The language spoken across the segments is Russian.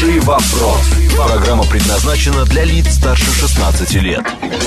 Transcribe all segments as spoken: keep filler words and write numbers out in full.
Хороший вопрос. Программа предназначена для лиц старше шестнадцати лет.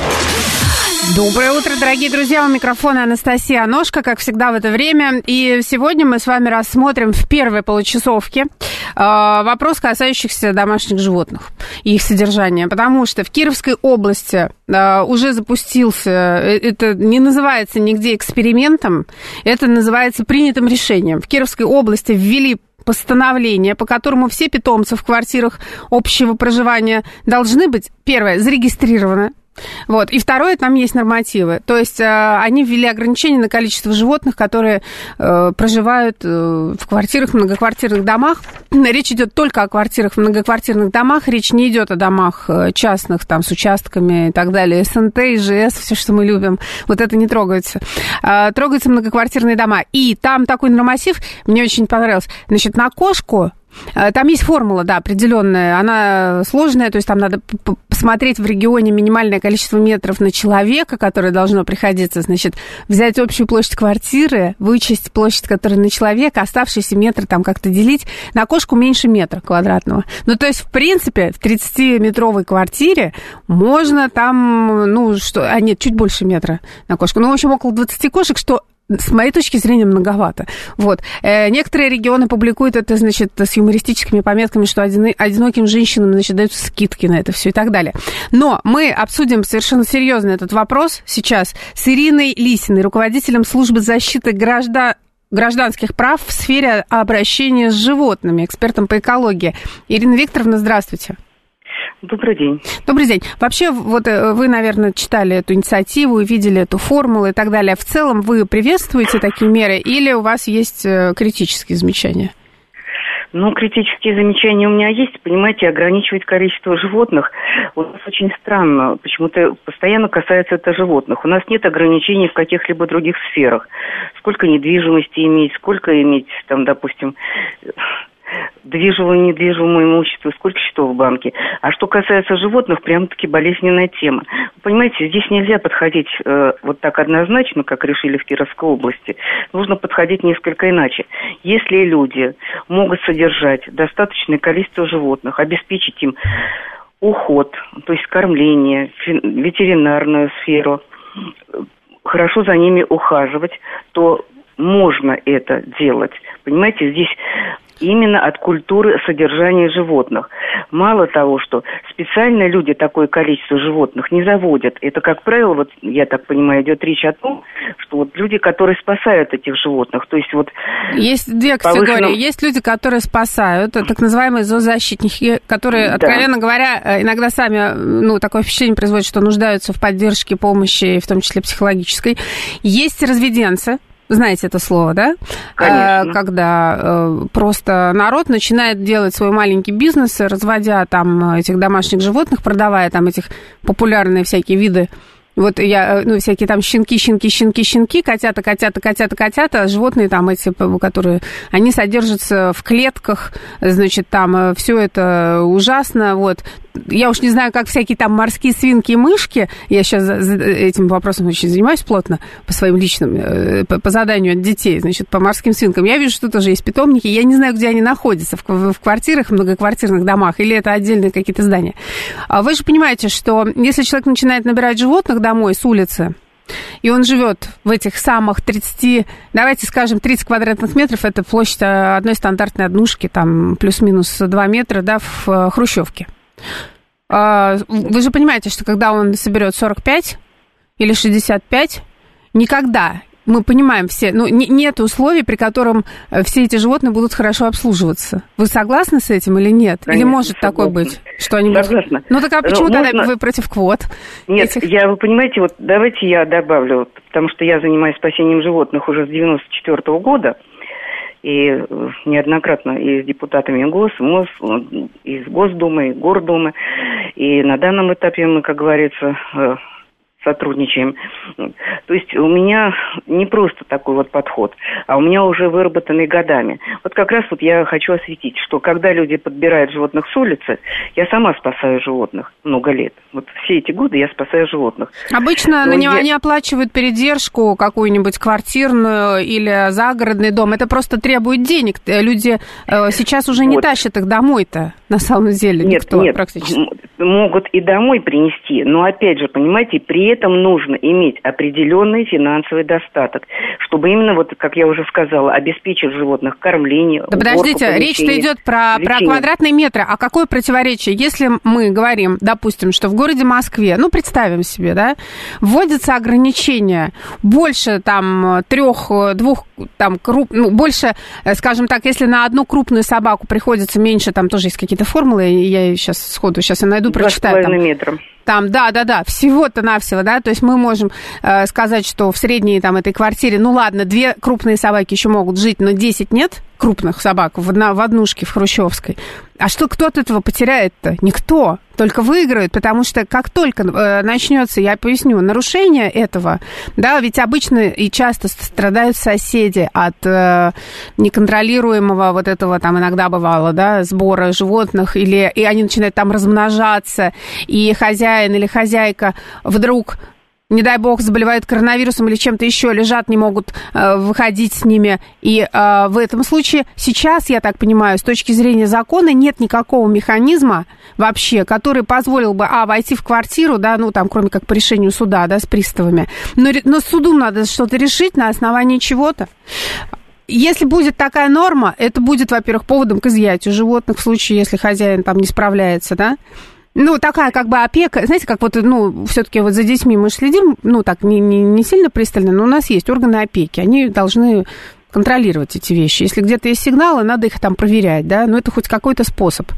Доброе утро, дорогие друзья. У микрофона Анастасия Аношка, как всегда в это время. И сегодня мы с вами рассмотрим в первой получасовке э, вопрос, касающийся домашних животных и их содержания. Потому что в Кировской области э, уже запустился, это не называется нигде экспериментом, это называется принятым решением. В Кировской области ввели постановление, по которому все питомцы в квартирах общего проживания должны быть, первое, зарегистрированы. Вот. И второе, там есть нормативы. То есть э, они ввели ограничения на количество животных, которые э, проживают э, в квартирах, в многоквартирных домах. Речь идет только о квартирах в многоквартирных домах. Речь не идет о домах частных, там, с участками и так далее. СНТ, ИЖС, все, что мы любим. Вот это не трогается. Э, трогаются многоквартирные дома. И там такой норматив, мне очень понравилось. Значит, на кошку там есть формула, да, определенная, она сложная, то есть там надо посмотреть в регионе минимальное количество метров на человека, которое должно приходиться, значит, взять общую площадь квартиры, вычесть площадь, которая на человека, оставшиеся метры там как-то делить, на кошку меньше метра квадратного. Ну, то есть, в принципе, в тридцатиметровой квартире можно там, ну, что, а нет, чуть больше метра на кошку, ну, в общем, около двадцати кошек, что с моей точки зрения, многовато. Вот. Э, некоторые регионы публикуют это, значит, с юмористическими пометками, что один, одиноким женщинам, значит, дают скидки на это все и так далее. Но мы обсудим совершенно серьезно этот вопрос сейчас с Ириной Лисиной, руководителем службы защиты граждан, гражданских прав в сфере обращения с животными, экспертом по экологии. Ирина Викторовна, здравствуйте. Добрый день. Добрый день. Вообще, вот вы, наверное, читали эту инициативу, видели эту формулу и так далее. В целом вы приветствуете такие меры или у вас есть критические замечания? Ну, критические замечания у меня есть. Понимаете, ограничивать количество животных у нас очень странно. Почему-то постоянно касается это животных. У нас нет ограничений в каких-либо других сферах. Сколько недвижимости иметь, сколько иметь, там, допустим, движимое, недвижимое имущество, сколько счетов в банке. А что касается животных, прям-таки болезненная тема. Вы понимаете, здесь нельзя подходить э, вот так однозначно, как решили в Кировской области. Нужно подходить несколько иначе. Если люди могут содержать достаточное количество животных, обеспечить им уход, то есть кормление, ветеринарную сферу, хорошо за ними ухаживать, то можно это делать. Понимаете, здесь именно от культуры содержания животных. Мало того, что специально люди такое количество животных не заводят. Это, как правило, вот я так понимаю, идет речь о том, что вот люди, которые спасают этих животных, то есть вот... Есть две категории. Повышенном... Есть люди, которые спасают, так называемые зоозащитники, которые, да, откровенно говоря, иногда сами, ну, такое впечатление производят, что нуждаются в поддержке, помощи, в том числе психологической. Есть разведенцы. Знаете это слово, да? Конечно. Когда э, просто народ начинает делать свой маленький бизнес, разводя там этих домашних животных, продавая там этих популярные всякие виды. Вот я, ну, всякие там щенки, щенки, щенки, щенки, котята, котята, котята, котята, животные там эти, которые, они содержатся в клетках, значит, там все это ужасно, вот. Я уж не знаю, как всякие там морские свинки и мышки, я сейчас этим вопросом очень занимаюсь плотно, по своим личным, по, по заданию от детей, значит, по морским свинкам. Я вижу, что тоже есть питомники, я не знаю, где они находятся, в, в квартирах, в многоквартирных домах, или это отдельные какие-то здания. Вы же понимаете, что если человек начинает набирать животных домой с улицы, и он живет в этих самых тридцати, давайте скажем, тридцать квадратных метров, это площадь одной стандартной однушки, там плюс-минус два метра, да, в хрущевке. Вы же понимаете, что когда он соберет сорок пять или шестьдесят пять, никогда, мы понимаем все, ну, не, нет условий, при котором все эти животные будут хорошо обслуживаться. Вы согласны с этим или нет? Конечно, или может согласна. Такое быть, что они согласна. Будут... Ну, так а почему Но тогда можно... вы против квот? Нет, этих... я, вы понимаете, вот давайте я добавлю, потому что я занимаюсь спасением животных уже с девяносто четвёртого года, и неоднократно и с депутатами ГОС, МОС, и с Госдумы, и Гордумы. И на данном этапе мы, как говорится, сотрудничаем. То есть у меня не просто такой вот подход, а у меня уже выработанный годами. Вот как раз вот я хочу осветить, что когда люди подбирают животных с улицы, я сама спасаю животных много лет. Вот все эти годы я спасаю животных. Обычно на него я... они оплачивают передержку какую-нибудь квартирную или загородный дом. Это просто требует денег. Люди э, сейчас уже не вот. тащат их домой-то, на самом деле, нет, никто нет, практически. Могут и домой принести, но опять же, понимаете, при этом нужно иметь определенный финансовый достаток, чтобы именно, вот, как я уже сказала, обеспечить животных кормление. Да подождите, речь-то идет про, про квадратные метры. А какое противоречие? Если мы говорим, допустим, что в городе Москве, ну, представим себе, да, вводятся ограничения больше там трех, двух, там, круп, ну, больше, скажем так, если на одну крупную собаку приходится меньше, там тоже есть какие-то формулы, я сейчас сходу сейчас я найду, прочитаю. Там, метром. Там, да, да, да, всего-то навсего, да, то есть мы можем э, сказать, что в средней там этой квартире, ну ладно, две крупные собаки еще могут жить, но десять нет крупных собак в, одна, в однушке в Хрущевской. А что кто от этого потеряет-то? Никто. Только выиграют, потому что как только э, начнется, я поясню, нарушение этого, да, ведь обычно и часто страдают соседи от э, неконтролируемого вот этого, там иногда бывало, да, сбора животных, или и они начинают там размножаться, и хозяин или хозяйка вдруг, не дай бог, заболевают коронавирусом или чем-то еще, лежат, не могут э, выходить с ними. И э, в этом случае сейчас, я так понимаю, с точки зрения закона нет никакого механизма вообще, который позволил бы, а, войти в квартиру, да, ну, там, кроме как по решению суда, да, с приставами. Но, но суду надо что-то решить на основании чего-то. Если будет такая норма, это будет, во-первых, поводом к изъятию животных в случае, если хозяин там не справляется, да. Ну, такая как бы опека, знаете, как вот, ну, все-таки вот за детьми мы же следим, ну, так, не, не, не сильно пристально, но у нас есть органы опеки, они должны контролировать эти вещи. Если где-то есть сигналы, надо их там проверять, да, но это хоть какой-то способ.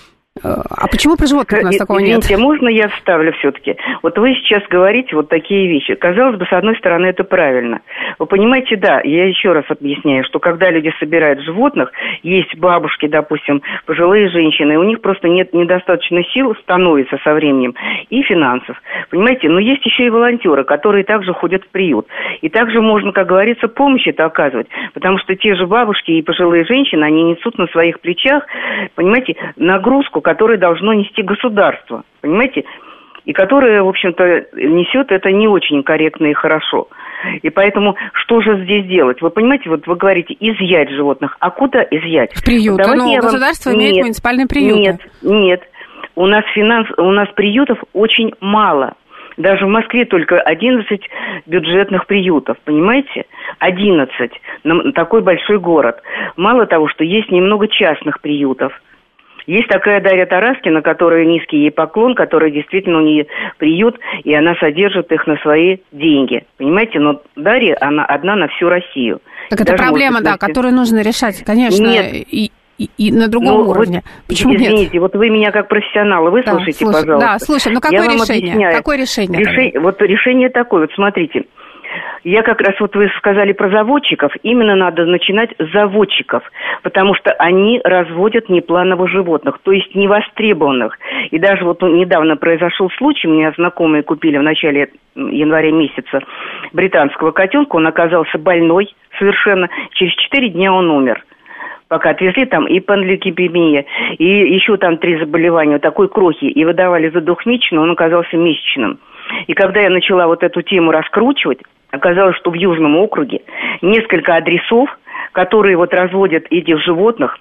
А почему про животных у нас такого нет? Извините, можно я вставлю все-таки? Вот вы сейчас говорите вот такие вещи. Казалось бы, с одной стороны, это правильно. Вы понимаете, да, я еще раз объясняю, что когда люди собирают животных, есть бабушки, допустим, пожилые женщины, и у них просто нет недостаточно сил, становится со временем, и финансов. Понимаете, но есть еще и волонтеры, которые также ходят в приют. И также можно, как говорится, помощь это оказывать, потому что те же бабушки и пожилые женщины, они несут на своих плечах, понимаете, нагрузку, которое должно нести государство, понимаете, и которое, в общем-то, несет это не очень корректно и хорошо. И поэтому что же здесь делать? Вы понимаете, вот вы говорите, изъять животных. А куда изъять? В приюты. Давайте Но государство вам... имеет нет, муниципальные приюты. Нет, нет. У нас, финанс... У нас приютов очень мало. Даже в Москве только одиннадцать бюджетных приютов, понимаете? одиннадцать. Такой большой город. Мало того, что есть немного частных приютов. Есть такая Дарья Тараскина, которая низкий ей поклон, которая действительно у нее приют, и она содержит их на свои деньги. Понимаете, но Дарья, она одна на всю Россию. Так это даже, проблема, быть, да, на... которую нужно решать, конечно, нет. И, и, и на другом ну, уровне. Вот, почему извините, нет? вот вы меня как профессионала выслушайте, да, слушай, пожалуйста. Да, слушай, ну какое Я решение? Какое решение? Решение вот решение такое, вот смотрите. Я как раз, вот вы сказали про заводчиков, именно надо начинать с заводчиков, потому что они разводят неплановых животных, то есть невостребованных. И даже вот недавно произошел случай, у меня знакомые купили в начале января месяца британского котенка, он оказался больной совершенно, через четыре дня он умер. Пока отвезли, там и панлейкопения, и еще там три заболевания, такой крохи, и выдавали за двухмесячным, он оказался месячным. И когда я начала вот эту тему раскручивать, оказалось, что в Южном округе несколько адресов, которые вот разводят этих животных,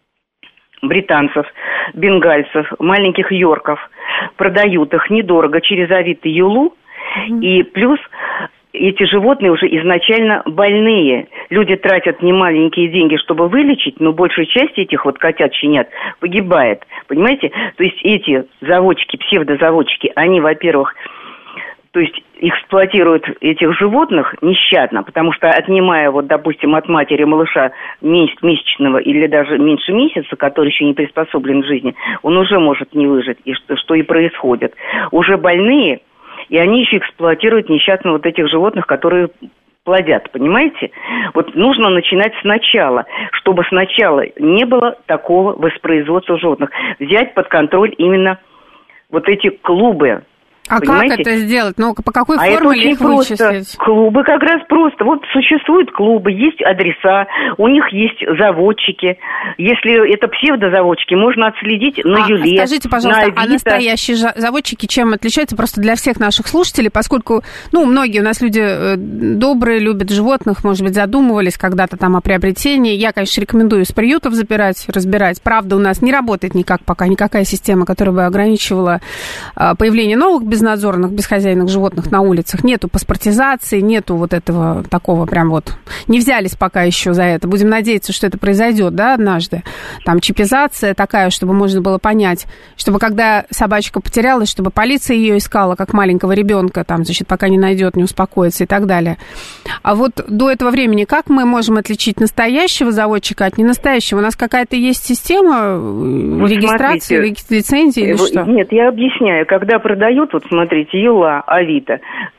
британцев, бенгальцев, маленьких йорков, продают их недорого через Авито Юлу, mm-hmm. и плюс эти животные уже изначально больные. Люди тратят немаленькие деньги, чтобы вылечить, но большая часть этих вот котят, щенят погибает. Понимаете? То есть эти заводчики, псевдозаводчики, они, во-первых, то есть эксплуатируют этих животных нещадно, потому что отнимая, вот, допустим, от матери малыша месячного или даже меньше месяца, который еще не приспособлен к жизни, он уже может не выжить, и что, что и происходит. Уже больные, и они еще эксплуатируют нещадно вот этих животных, которые плодят, понимаете? Вот нужно начинать сначала, чтобы сначала не было такого воспроизводства животных. Взять под контроль именно вот эти клубы. А понимаете? как это сделать? Ну, по какой а формуле их просто. вычислить? Клубы как раз просто. Вот существуют клубы, есть адреса, у них есть заводчики. Если это псевдозаводчики, можно отследить на а, Юле, скажите, пожалуйста, на Авито. А настоящие заводчики чем отличаются? Просто для всех наших слушателей, поскольку, ну, многие у нас люди добрые, любят животных, может быть, задумывались когда-то там о приобретении. Я, конечно, рекомендую из приютов забирать, разбирать. Правда, у нас не работает никак пока никакая система, которая бы ограничивала появление новых безнадзорных, бесхозяйных животных на улицах. Нету паспортизации, нету вот этого такого прям вот... Не взялись пока еще за это. Будем надеяться, что это произойдет, да, однажды. Там чипизация такая, чтобы можно было понять, чтобы когда собачка потерялась, чтобы полиция ее искала, как маленького ребенка, там, значит, пока не найдет, не успокоится и так далее. А вот до этого времени как мы можем отличить настоящего заводчика от ненастоящего? У нас какая-то есть система Вот регистрации, смотрите, лицензии или что? Нет, я объясняю. Когда продают, вот смотрите, Юла, Авито,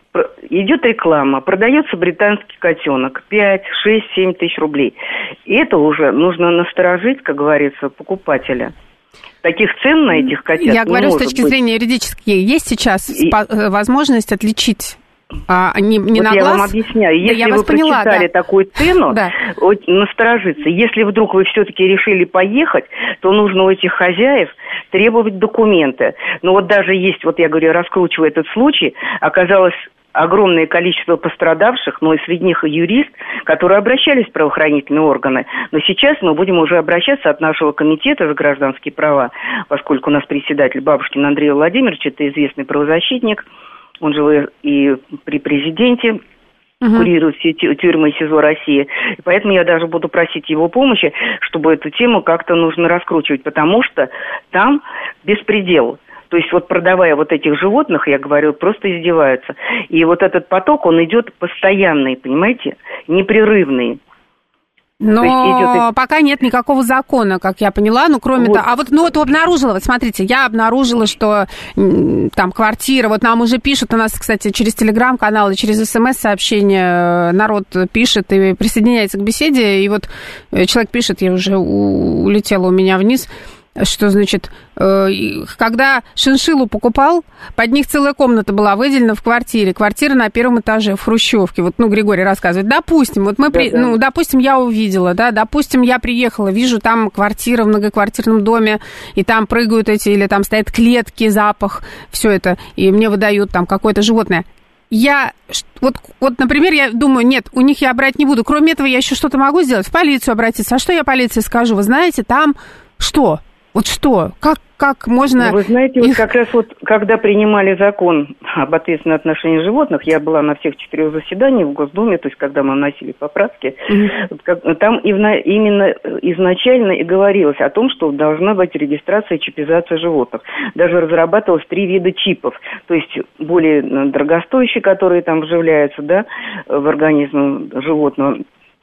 идет реклама, продается британский котенок, пять, шесть, семь тысяч рублей. И это уже нужно насторожить, как говорится, покупателя. Таких цен на этих котят Я не говорю, с может точки быть. зрения юридической, есть сейчас И... возможность отличить а, не, не вот на я глаз? вам объясняю. Да, Если я вы вас поняла, прочитали да. такую цену, да. насторожиться. Если вдруг вы все-таки решили поехать, то нужно у этих хозяев требовать документы. Но вот даже есть, вот я говорю, раскручивая этот случай, оказалось огромное количество пострадавших, но и среди них и юрист, которые обращались в правоохранительные органы. Но сейчас мы будем уже обращаться от нашего комитета за гражданские права, поскольку у нас председатель Бабушкин Андрей Владимирович, это известный правозащитник, он же и при президенте uh-huh. курирует все тюрьмы и СИЗО России. И поэтому я даже буду просить его помощи, чтобы эту тему как-то нужно раскручивать, потому что там беспредел. То есть вот продавая вот этих животных, я говорю, просто издеваются. И вот этот поток, он идет постоянный, понимаете, непрерывный. Но идет... пока нет никакого закона, как я поняла, ну, кроме вот. того... А вот, ну, вот обнаружила, вот смотрите, я обнаружила, что там квартира, вот нам уже пишут, у нас, кстати, через телеграм-канал и через смс-сообщение народ пишет и присоединяется к беседе, и вот человек пишет, я уже улетела у меня вниз, что, значит, когда шиншиллу покупал, под них целая комната была выделена в квартире. Квартира на первом этаже в Хрущевке. Вот, ну, Григорий рассказывает. Допустим, вот мы, да, при... да. ну, допустим, я увидела, да, допустим, я приехала, вижу там квартира в многоквартирном доме, и там прыгают эти, или там стоят клетки, запах, все это, и мне выдают там какое-то животное. Я, вот, вот, например, я думаю, нет, у них я брать не буду. Кроме этого, я еще что-то могу сделать, в полицию обратиться. А что я полиции скажу? Вы знаете, там что? Вот что? Как, как можно... Вы знаете, их... вот как раз вот, когда принимали закон об ответственном отношении животных, я была на всех четырех заседаниях в Госдуме, то есть когда мы вносили поправки, mm-hmm. там именно изначально и говорилось о том, что должна быть регистрация и чипизация животных. Даже разрабатывалось три вида чипов, то есть более дорогостоящие, которые там вживляются, да, в организм животного.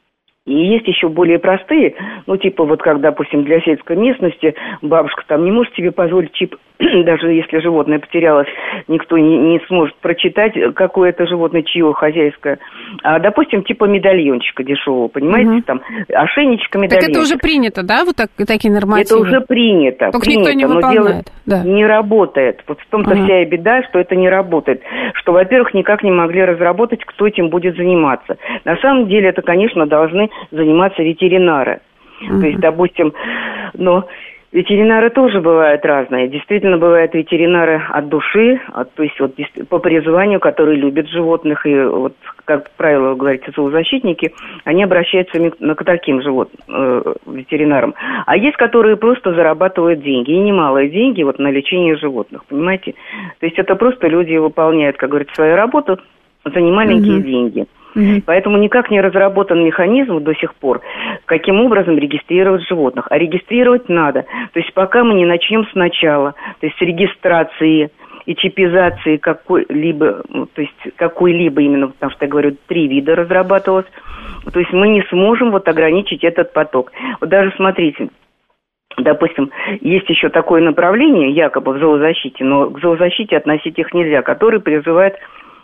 И есть еще более простые, ну, типа вот как, допустим, для сельской местности бабушка там не может себе позволить чип, даже если животное потерялось, никто не, не сможет прочитать, какое это животное, чье хозяйское. А, допустим, типа медальончика дешевого, понимаете, угу. там, ошейничка, медальончик. Так это уже принято, да, вот так, такие нормативы? Это уже принято, только принято, никто не но выполняет. дело да. не работает. Вот в том-то ага. вся и беда, что это не работает. Что, во-первых, никак не могли разработать, кто этим будет заниматься. На самом деле это, конечно, должны заниматься ветеринары. Uh-huh. То есть, допустим, но ветеринары тоже бывают разные. Действительно, бывают ветеринары от души, от, то есть вот по призванию, которые любят животных. И вот, как правило, говорите, зоозащитники, они обращаются к таким живот, э, ветеринарам. А есть, которые просто зарабатывают деньги. И немалые деньги вот на лечение животных, понимаете? То есть это просто люди выполняют, как говорится, свою работу за немаленькие uh-huh. деньги. Mm-hmm. Поэтому никак не разработан механизм до сих пор, каким образом регистрировать животных. А регистрировать надо. То есть пока мы не начнем сначала, то есть с регистрации и чипизации какой-либо, то есть какой-либо именно, потому что я говорю, три вида разрабатывалось, то есть мы не сможем вот ограничить этот поток. Вот даже смотрите, допустим, есть еще такое направление, якобы в зоозащите, но к зоозащите относить их нельзя, которые призывают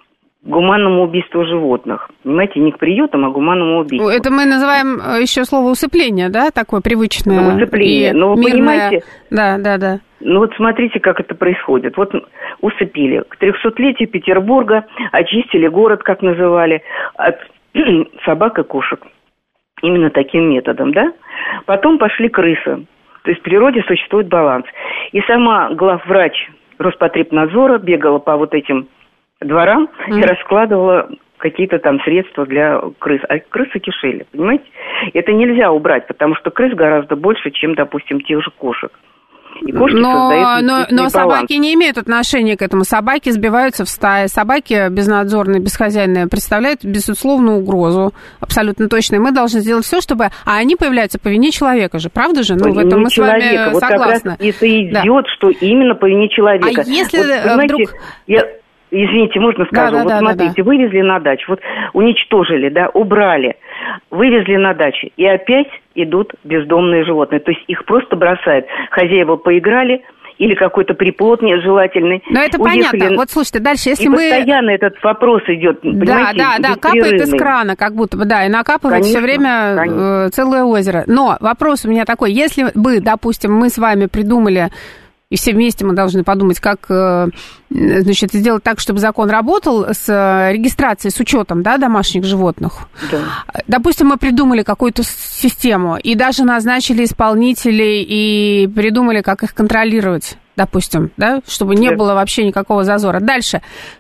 гуманному убийству животных. Понимаете, не к приютам, а к гуманному убийству. Это мы называем еще слово усыпление, да, такое привычное? Ну, усыпление, но вы мирное... понимаете... Да, да, да. Ну вот смотрите, как это происходит. Вот усыпили. К трехсотлетию Петербурга очистили город, как называли, от собак и кошек. Именно таким методом, да? Потом пошли крысы. То есть в природе существует баланс. И сама главврач Роспотребнадзора бегала по вот этим дворам mm. и раскладывала какие-то там средства для крыс. А крысы кишели, понимаете? Это нельзя убрать, потому что крыс гораздо больше, чем, допустим, тех же кошек. И кошки но создают но, но баланс. Собаки не имеют отношения к этому. Собаки сбиваются в стаи. Собаки безнадзорные, бесхозяйные представляют безусловную угрозу. Абсолютно точно. И мы должны сделать все, чтобы... А они появляются по вине человека же, правда же? Ну, в этом не мы человека. с вами вот согласны. Как раз это идет, да. что именно по вине человека. А если вот, вдруг... Я... Извините, можно скажу? Да, да, вот да, смотрите, да, да. вывезли на дачу, вот уничтожили, да, убрали, вывезли на дачу, и опять идут бездомные животные. То есть их просто бросают. Хозяева поиграли, или какой-то приплод нежелательный. Но это уехали. Понятно. Вот слушайте, дальше, если и мы... постоянно этот вопрос идет, понимаете, да, да, да, капает из крана, как будто бы, да, и накапывает все время конечно. Целое озеро. Но вопрос у меня такой, если бы, допустим, мы с вами придумали... И все вместе мы должны подумать, как, значит, сделать так, чтобы закон работал с регистрацией, с учетом, да, домашних животных. Да. Допустим, мы придумали какую-то систему и даже назначили исполнителей и придумали, как их контролировать, допустим, да, чтобы не да. было вообще никакого зазора. Дальше.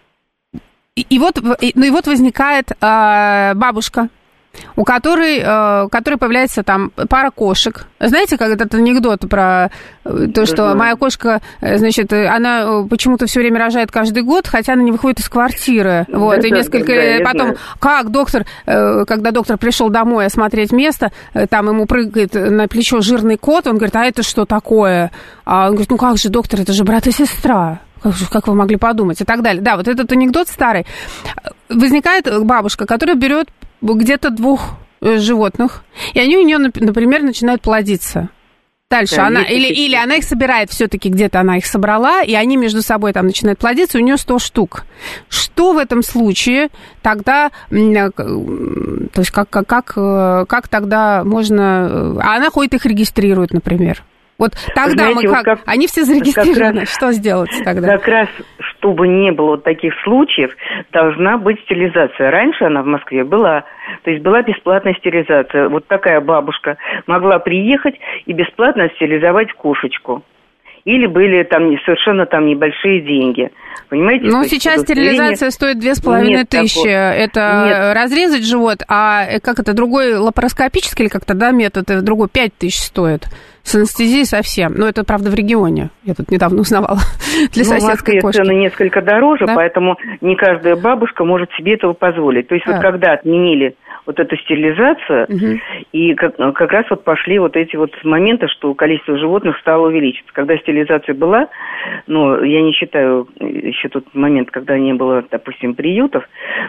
И, и вот, и, ну и вот возникает э, бабушка, у которой, э, у которой появляется там пара кошек. Знаете, как этот анекдот про то, что моя кошка, значит, она почему-то все время рожает каждый год, хотя она не выходит из квартиры. Вот, да, и несколько... Да, да, потом, как доктор, э, когда доктор пришел домой осмотреть место, э, там ему прыгает на плечо жирный кот, он говорит, а это что такое? А он говорит, ну как же, доктор, это же брат и сестра. Как, как вы могли подумать? И так далее. Да, вот этот анекдот старый. Возникает бабушка, которая берет где-то двух животных, и они у нее, например, начинают плодиться. Дальше да, она, или, или она их собирает, все-таки где-то она их собрала, и они между собой там начинают плодиться, у нее сто штук. Что в этом случае тогда, то есть как, как, как, как тогда можно... А она ходит их регистрирует, например. Вот тогда знаете, мы как... Вот как... Они все зарегистрированы. Раз, что сделать тогда? Как раз, чтобы не было вот таких случаев, должна быть стерилизация. Раньше она в Москве была. То есть была бесплатная стерилизация. Вот такая бабушка могла приехать и бесплатно стерилизовать кошечку. Или были там совершенно там небольшие деньги. Понимаете? Ну, сейчас стерилизация стоит две с половиной тысячи. Это нет. Разрезать живот, а как это, другой лапароскопический или как-то, да, метод, другой пять тысяч стоит. С анестезией совсем. Но это, правда, в регионе. Я тут недавно узнавала. Для ну, соседской кошки. Цены несколько дороже, да? Поэтому не каждая бабушка может себе этого позволить. То есть а. вот когда отменили вот эту стерилизацию, угу. и как, как раз вот пошли вот эти вот моменты, что количество животных стало увеличиваться. Когда стерилизация была, ну, я не считаю еще тот момент, когда не было, допустим, приютов,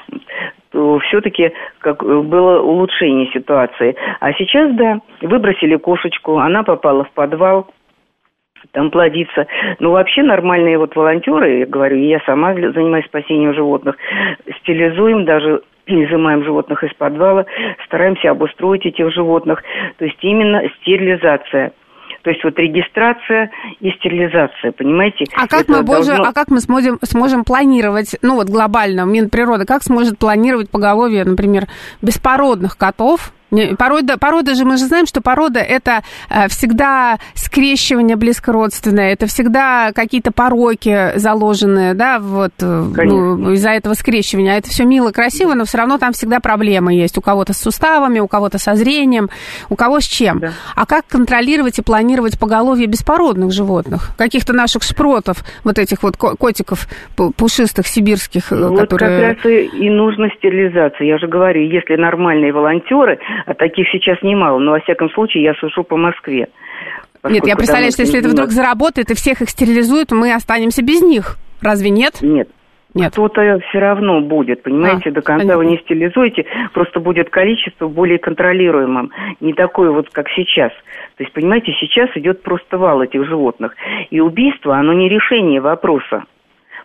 то все-таки как, было улучшение ситуации. А сейчас, да, выбросили кошечку, она попала в подвал, там плодится. Ну, вообще нормальные вот волонтеры, я говорю, я сама занимаюсь спасением животных, стерилизуем даже... изымаем животных из подвала, стараемся обустроить этих животных. То есть именно стерилизация. То есть вот регистрация и стерилизация, понимаете? А как, мы, боже, должно... а как мы сможем, сможем планировать, ну вот глобально, Минприрода, как сможет планировать поголовье, например, беспородных котов? Порода, порода же, мы же знаем, что порода – это всегда скрещивание близкородственное, это всегда какие-то пороки заложенные, да, вот, ну, из-за этого скрещивания. А это все мило, красиво, но все равно там всегда проблемы есть. У кого-то с суставами, у кого-то со зрением, у кого с чем. Да. А как контролировать и планировать поголовье беспородных животных? Каких-то наших шпротов, вот этих вот котиков пушистых, сибирских, вот которые... как раз и, и нужна стерилизация. Я же говорю, если нормальные волонтеры... А таких сейчас немало, но, во всяком случае, я сужу по Москве. Нет, я представляю, что если это вдруг заработает и всех их стерилизуют, мы останемся без них. Разве нет? Нет. Нет. Кто-то все равно будет, понимаете, а, до конца понятно. Вы не стерилизуете, просто будет количество более контролируемым, не такое вот, как сейчас. То есть, понимаете, сейчас идет просто вал этих животных. И убийство, оно не решение вопроса.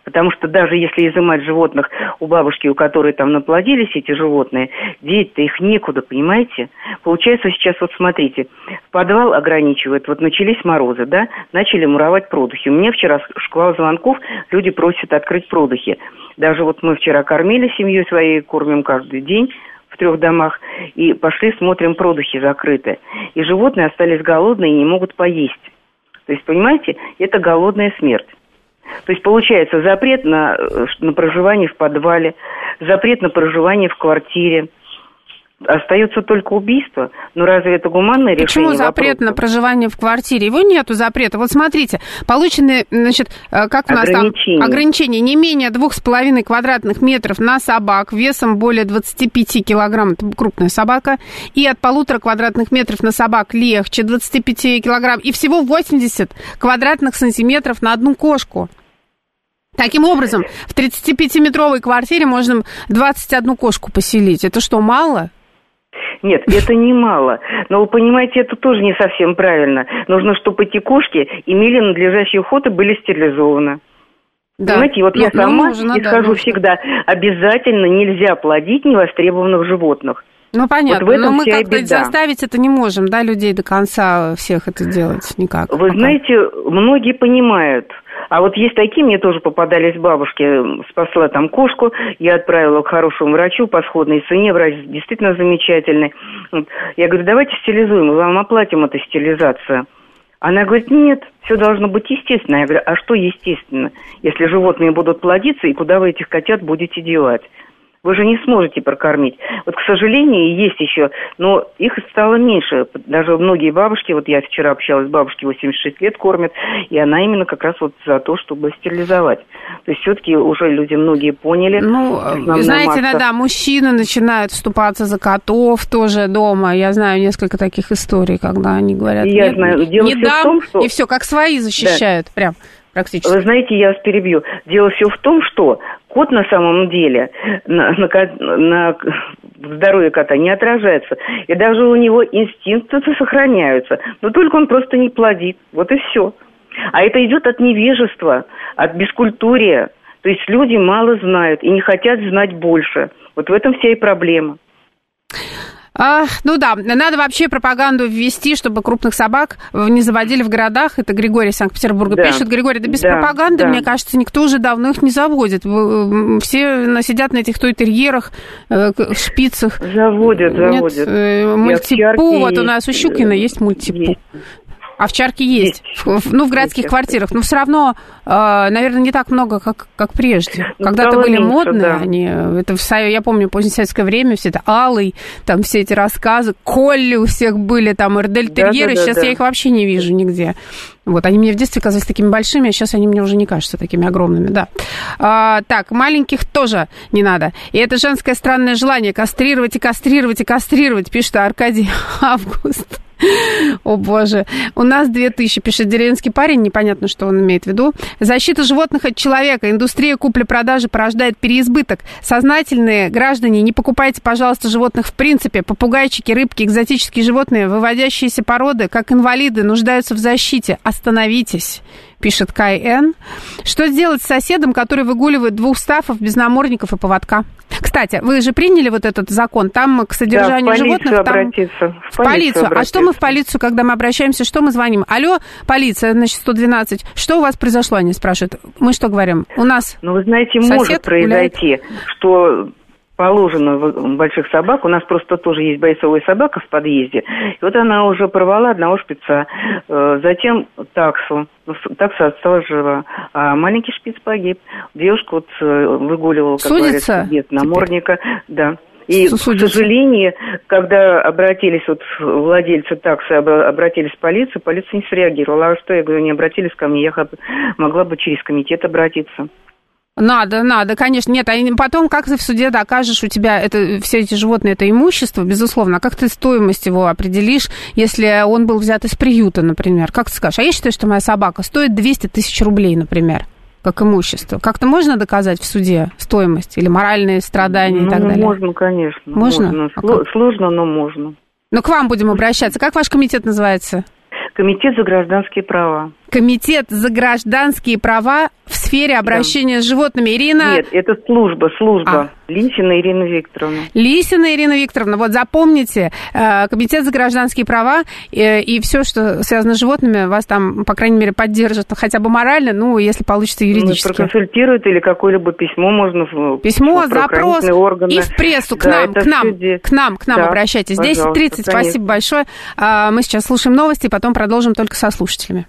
Потому что даже если изымать животных у бабушки, у которой там наплодились эти животные, деть-то их некуда, понимаете? Получается сейчас, вот смотрите, подвал ограничивает, вот начались морозы, да, начали муровать продухи. У меня вчера шквал звонков, люди просят открыть продухи. Даже вот мы вчера кормили семьей своей, кормим каждый день в трех домах, и пошли смотрим, продухи закрыты. И животные остались голодные и не могут поесть. То есть, понимаете, это голодная смерть. То есть, получается, запрет на, на проживание в подвале, запрет на проживание в квартире. Остается только убийство. Но разве это гуманное решение? Почему запрет вопроса? на проживание в квартире? Его нету запрета. Вот смотрите, получены, значит, как у нас там ограничения не менее двух с половиной квадратных метров на собак весом более двадцати пяти килограмм, это крупная собака, и от полутора квадратных метров на собак легче двадцати пяти килограмм, и всего восемьдесят квадратных сантиметров на одну кошку. Таким образом, в тридцатипятиметровой квартире можно двадцать одну кошку поселить. Это что, мало? Нет, это немало. Но вы понимаете, это тоже не совсем правильно. Нужно, чтобы эти кошки имели надлежащий уход и были стерилизованы. Да. Понимаете, вот ну, я сама нужно, исхожу да, всегда. Обязательно нельзя плодить невостребованных животных. Ну, понятно, вот но мы как-то беда. Заставить это не можем, да, людей до конца всех это делать никак. Вы пока. Знаете, многие понимают. А вот есть такие, мне тоже попадались бабушки, спасла там кошку, я отправила к хорошему врачу по сходной цене, врач действительно замечательный. Я говорю, давайте стерилизуем, мы вам оплатим эту стерилизацию. Она говорит, нет, все должно быть естественно. Я говорю, а что естественно, если животные будут плодиться, и куда вы этих котят будете девать? Вы же не сможете прокормить. Вот, к сожалению, есть еще, но их стало меньше. Даже многие бабушки, вот я вчера общалась с бабушкой, восемьдесят шесть лет кормят, и она именно как раз вот за то, чтобы стерилизовать. То есть все-таки уже люди многие поняли. Ну, знаете, масса... иногда мужчины начинают вступаться за котов тоже дома. Я знаю несколько таких историй, когда они говорят, я нет, знаю. Дело не дам, в том, что... и все, как свои защищают, да. Прям. Практически. Вы знаете, я вас перебью. Дело все в том, что кот на самом деле на, на, на здоровье кота не отражается. И даже у него инстинкты сохраняются. Но только он просто не плодит. Вот и все. А это идет от невежества, от бескультурия. То есть люди мало знают и не хотят знать больше. Вот в этом вся и проблема. А, ну да, надо вообще пропаганду ввести, чтобы крупных собак не заводили в городах. Это Григорий из Санкт-Петербурга да. пишет. Григорий, да без да, пропаганды, да. мне кажется, никто уже давно их не заводит. Все сидят на этих той-терьерах, шпицах. Заводят, заводят. Нет, мультипу, вот у нас у Щукина есть мультипу. Есть. Овчарки есть, есть. В, ну, в городских есть. Квартирах, но все равно, э, наверное, не так много, как, как прежде. Ну, когда-то были меньше, модные да. они, это в, я помню, позднесоветское время, все это Алый, там все эти рассказы, Колли у всех были, там, Эрдельтерьеры, да, да, сейчас да, я да. их вообще не вижу нигде. Вот, они мне в детстве казались такими большими, а сейчас они мне уже не кажутся такими огромными, да. А, так, маленьких тоже не надо. И это женское странное желание кастрировать и кастрировать и кастрировать, пишет Аркадий Август. О, боже. У нас две тысячи, пишет деревенский парень, непонятно, что он имеет в виду. Защита животных от человека. Индустрия купли-продажи порождает переизбыток. Сознательные граждане, не покупайте, пожалуйста, животных в принципе. Попугайчики, рыбки, экзотические животные, выводящиеся породы, как инвалиды, нуждаются в защите. Остановитесь, пишет Кай Н. Что сделать с соседом, который выгуливает двух стафов без намордников и поводка? Кстати, вы же приняли вот этот закон, там к содержанию да, в животных... Там... Обратиться. В, в полицию. А что мы в полицию, когда мы обращаемся, что мы звоним? Алло, полиция, значит, сто двенадцать. Что у вас произошло, они спрашивают. Мы что говорим? У нас Ну, вы знаете, может произойти, гуляет. Что... положено в больших собак. У нас просто тоже есть бойцовая собака в подъезде. И вот она уже порвала одного шпица. Затем таксу. Такса осталась жива. А маленький шпиц погиб. Девушка вот выгуливала, как Судится? говорится, без намордника. Да. И, Судится. к сожалению, когда обратились вот владельцы таксы, обратились в полицию, полиция не среагировала. А что, я говорю, не обратились ко мне, я могла бы через комитет обратиться. Надо, надо, конечно. Нет, а потом как ты в суде докажешь, у тебя это, все эти животные, это имущество, безусловно. А как ты стоимость его определишь, если он был взят из приюта, например? Как ты скажешь? А я считаю, что моя собака стоит двести тысяч рублей, например, как имущество. Как-то можно доказать в суде стоимость или моральные страдания ну, и так далее? Можно, конечно. Можно? можно. А Сложно, но можно. Ну, к вам будем обращаться. Как ваш комитет называется? Комитет за гражданские права. Комитет за гражданские права в сфере обращения да. с животными. Ирина... Нет, это служба, служба. А. Лисина Ирина Викторовна. Лисина Ирина Викторовна. Вот запомните, Комитет за гражданские права и, и все, что связано с животными, вас там, по крайней мере, поддержат хотя бы морально, ну, если получится юридически. Ну, проконсультируют или какое-либо письмо можно в Письмо, запрос органы. И в прессу к да, нам, к нам, к нам, к нам да, обращайтесь. десять тридцать, спасибо большое. Мы сейчас слушаем новости, и потом продолжим только со слушателями.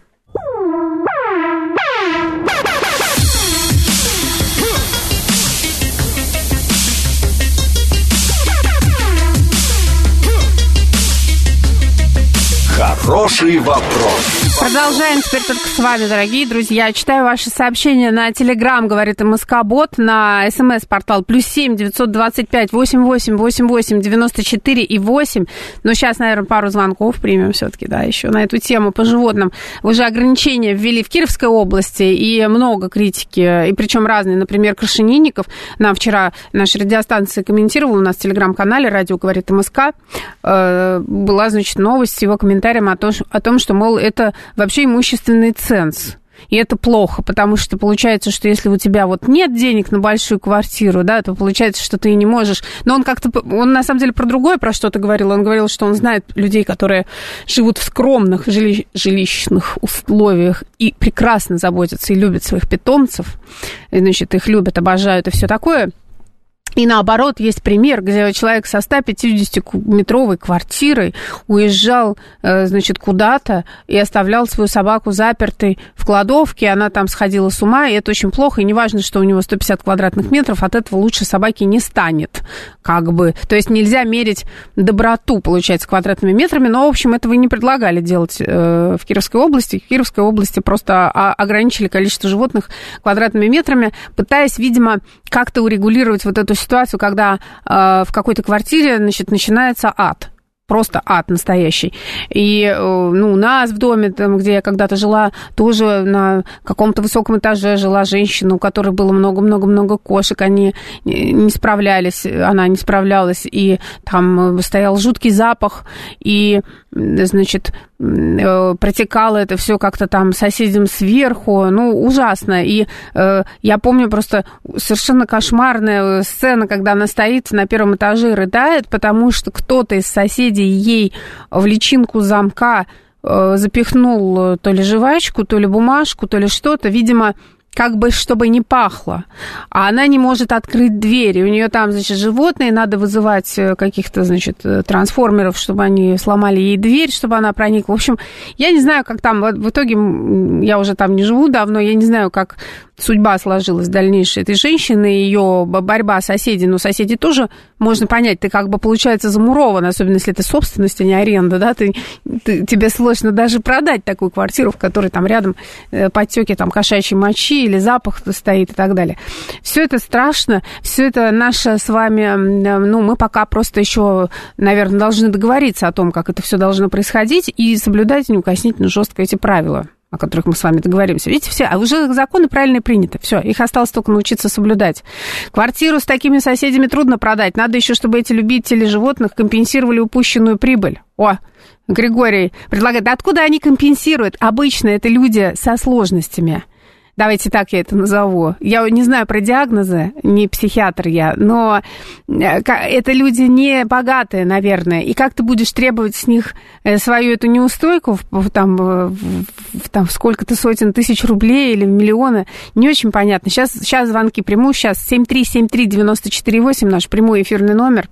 Хороший вопрос. Продолжаем теперь только с вами, дорогие друзья. Читаю ваши сообщения на Телеграм, говорит МСК-бот, на СМС-портал плюс семь девятьсот двадцать пять восемь восемь восемь восемь девяносто четыре и восемь. Но сейчас, наверное, пару звонков примем все-таки, да, еще на эту тему по животным. Вы же ограничения ввели в Кировской области, и много критики, и причем разные, например, Крашенинников. Нам вчера наша радиостанция комментировала, у нас в Телеграм-канале «Радио говорит МСК», э, была, значит, новость с его комментарием о том, о том, что, мол, это вообще имущественный ценз. И это плохо, потому что получается, что если у тебя вот нет денег на большую квартиру, да, то получается, что ты не можешь... Но он как-то... Он на самом деле про другое, про что-то говорил. Он говорил, что он знает людей, которые живут в скромных жили... жилищных условиях и прекрасно заботятся и любят своих питомцев. И, значит, их любят, обожают и все такое. И наоборот, есть пример, где человек со сто пятидесятиметровой квартирой уезжал, значит, куда-то и оставлял свою собаку запертой в кладовке, она там сходила с ума, и это очень плохо, и неважно, что у него сто пятьдесят квадратных метров, от этого лучше собаки не станет, как бы. То есть нельзя мерить доброту, получается, квадратными метрами, но, в общем, этого и не предлагали делать в Кировской области. В Кировской области просто ограничили количество животных квадратными метрами, пытаясь, видимо, как-то урегулировать вот эту ситуацию, когда э, в какой-то квартире, значит, начинается ад. Просто ад настоящий. И ну, у нас в доме, там, где я когда-то жила, тоже на каком-то высоком этаже жила женщина, у которой было много-много-много кошек. Они не справлялись, она не справлялась. И там стоял жуткий запах. И, значит, протекало это все как-то там соседям сверху. Ну, ужасно. И э, я помню просто совершенно кошмарная сцена, когда она стоит на первом этаже и рыдает, потому что кто-то из соседей ей в личинку замка э, запихнул то ли жвачку, то ли бумажку, то ли что-то, видимо, как бы чтобы не пахло. А она не может открыть дверь. И у нее там, значит, животные, надо вызывать каких-то, значит, трансформеров, чтобы они сломали ей дверь, чтобы она проникла. В общем, я не знаю, как там, в итоге я уже там не живу давно, я не знаю, как судьба сложилась дальнейшая этой женщины, ее борьба с соседей. Но соседи тоже, можно понять, ты как бы, получается, замурован, особенно если это собственность, а не аренда, да, ты, ты, тебе сложно даже продать такую квартиру, в которой там рядом подтеки там кошачьей мочи или запах стоит и так далее. Все это страшно, все это наше с вами, ну, мы пока просто еще, наверное, должны договориться о том, как это все должно происходить, и соблюдать неукоснительно жестко эти правила, о которых мы с вами договоримся. Видите, все, а уже законы правильно приняты. Все, их осталось только научиться соблюдать. Квартиру с такими соседями трудно продать. Надо еще, чтобы эти любители животных компенсировали упущенную прибыль. О, Григорий предлагает, да откуда они компенсируют? Обычно это люди со сложностями. Давайте так я это назову. Я не знаю про диагнозы, не психиатр я, но это люди не богатые, наверное. И как ты будешь требовать с них свою эту неустойку, там, в, там сколько-то сотен тысяч рублей или в миллионы, не очень понятно. Сейчас, сейчас звонки приму, сейчас семь три семь три девять четыре восемь, наш прямой эфирный номер.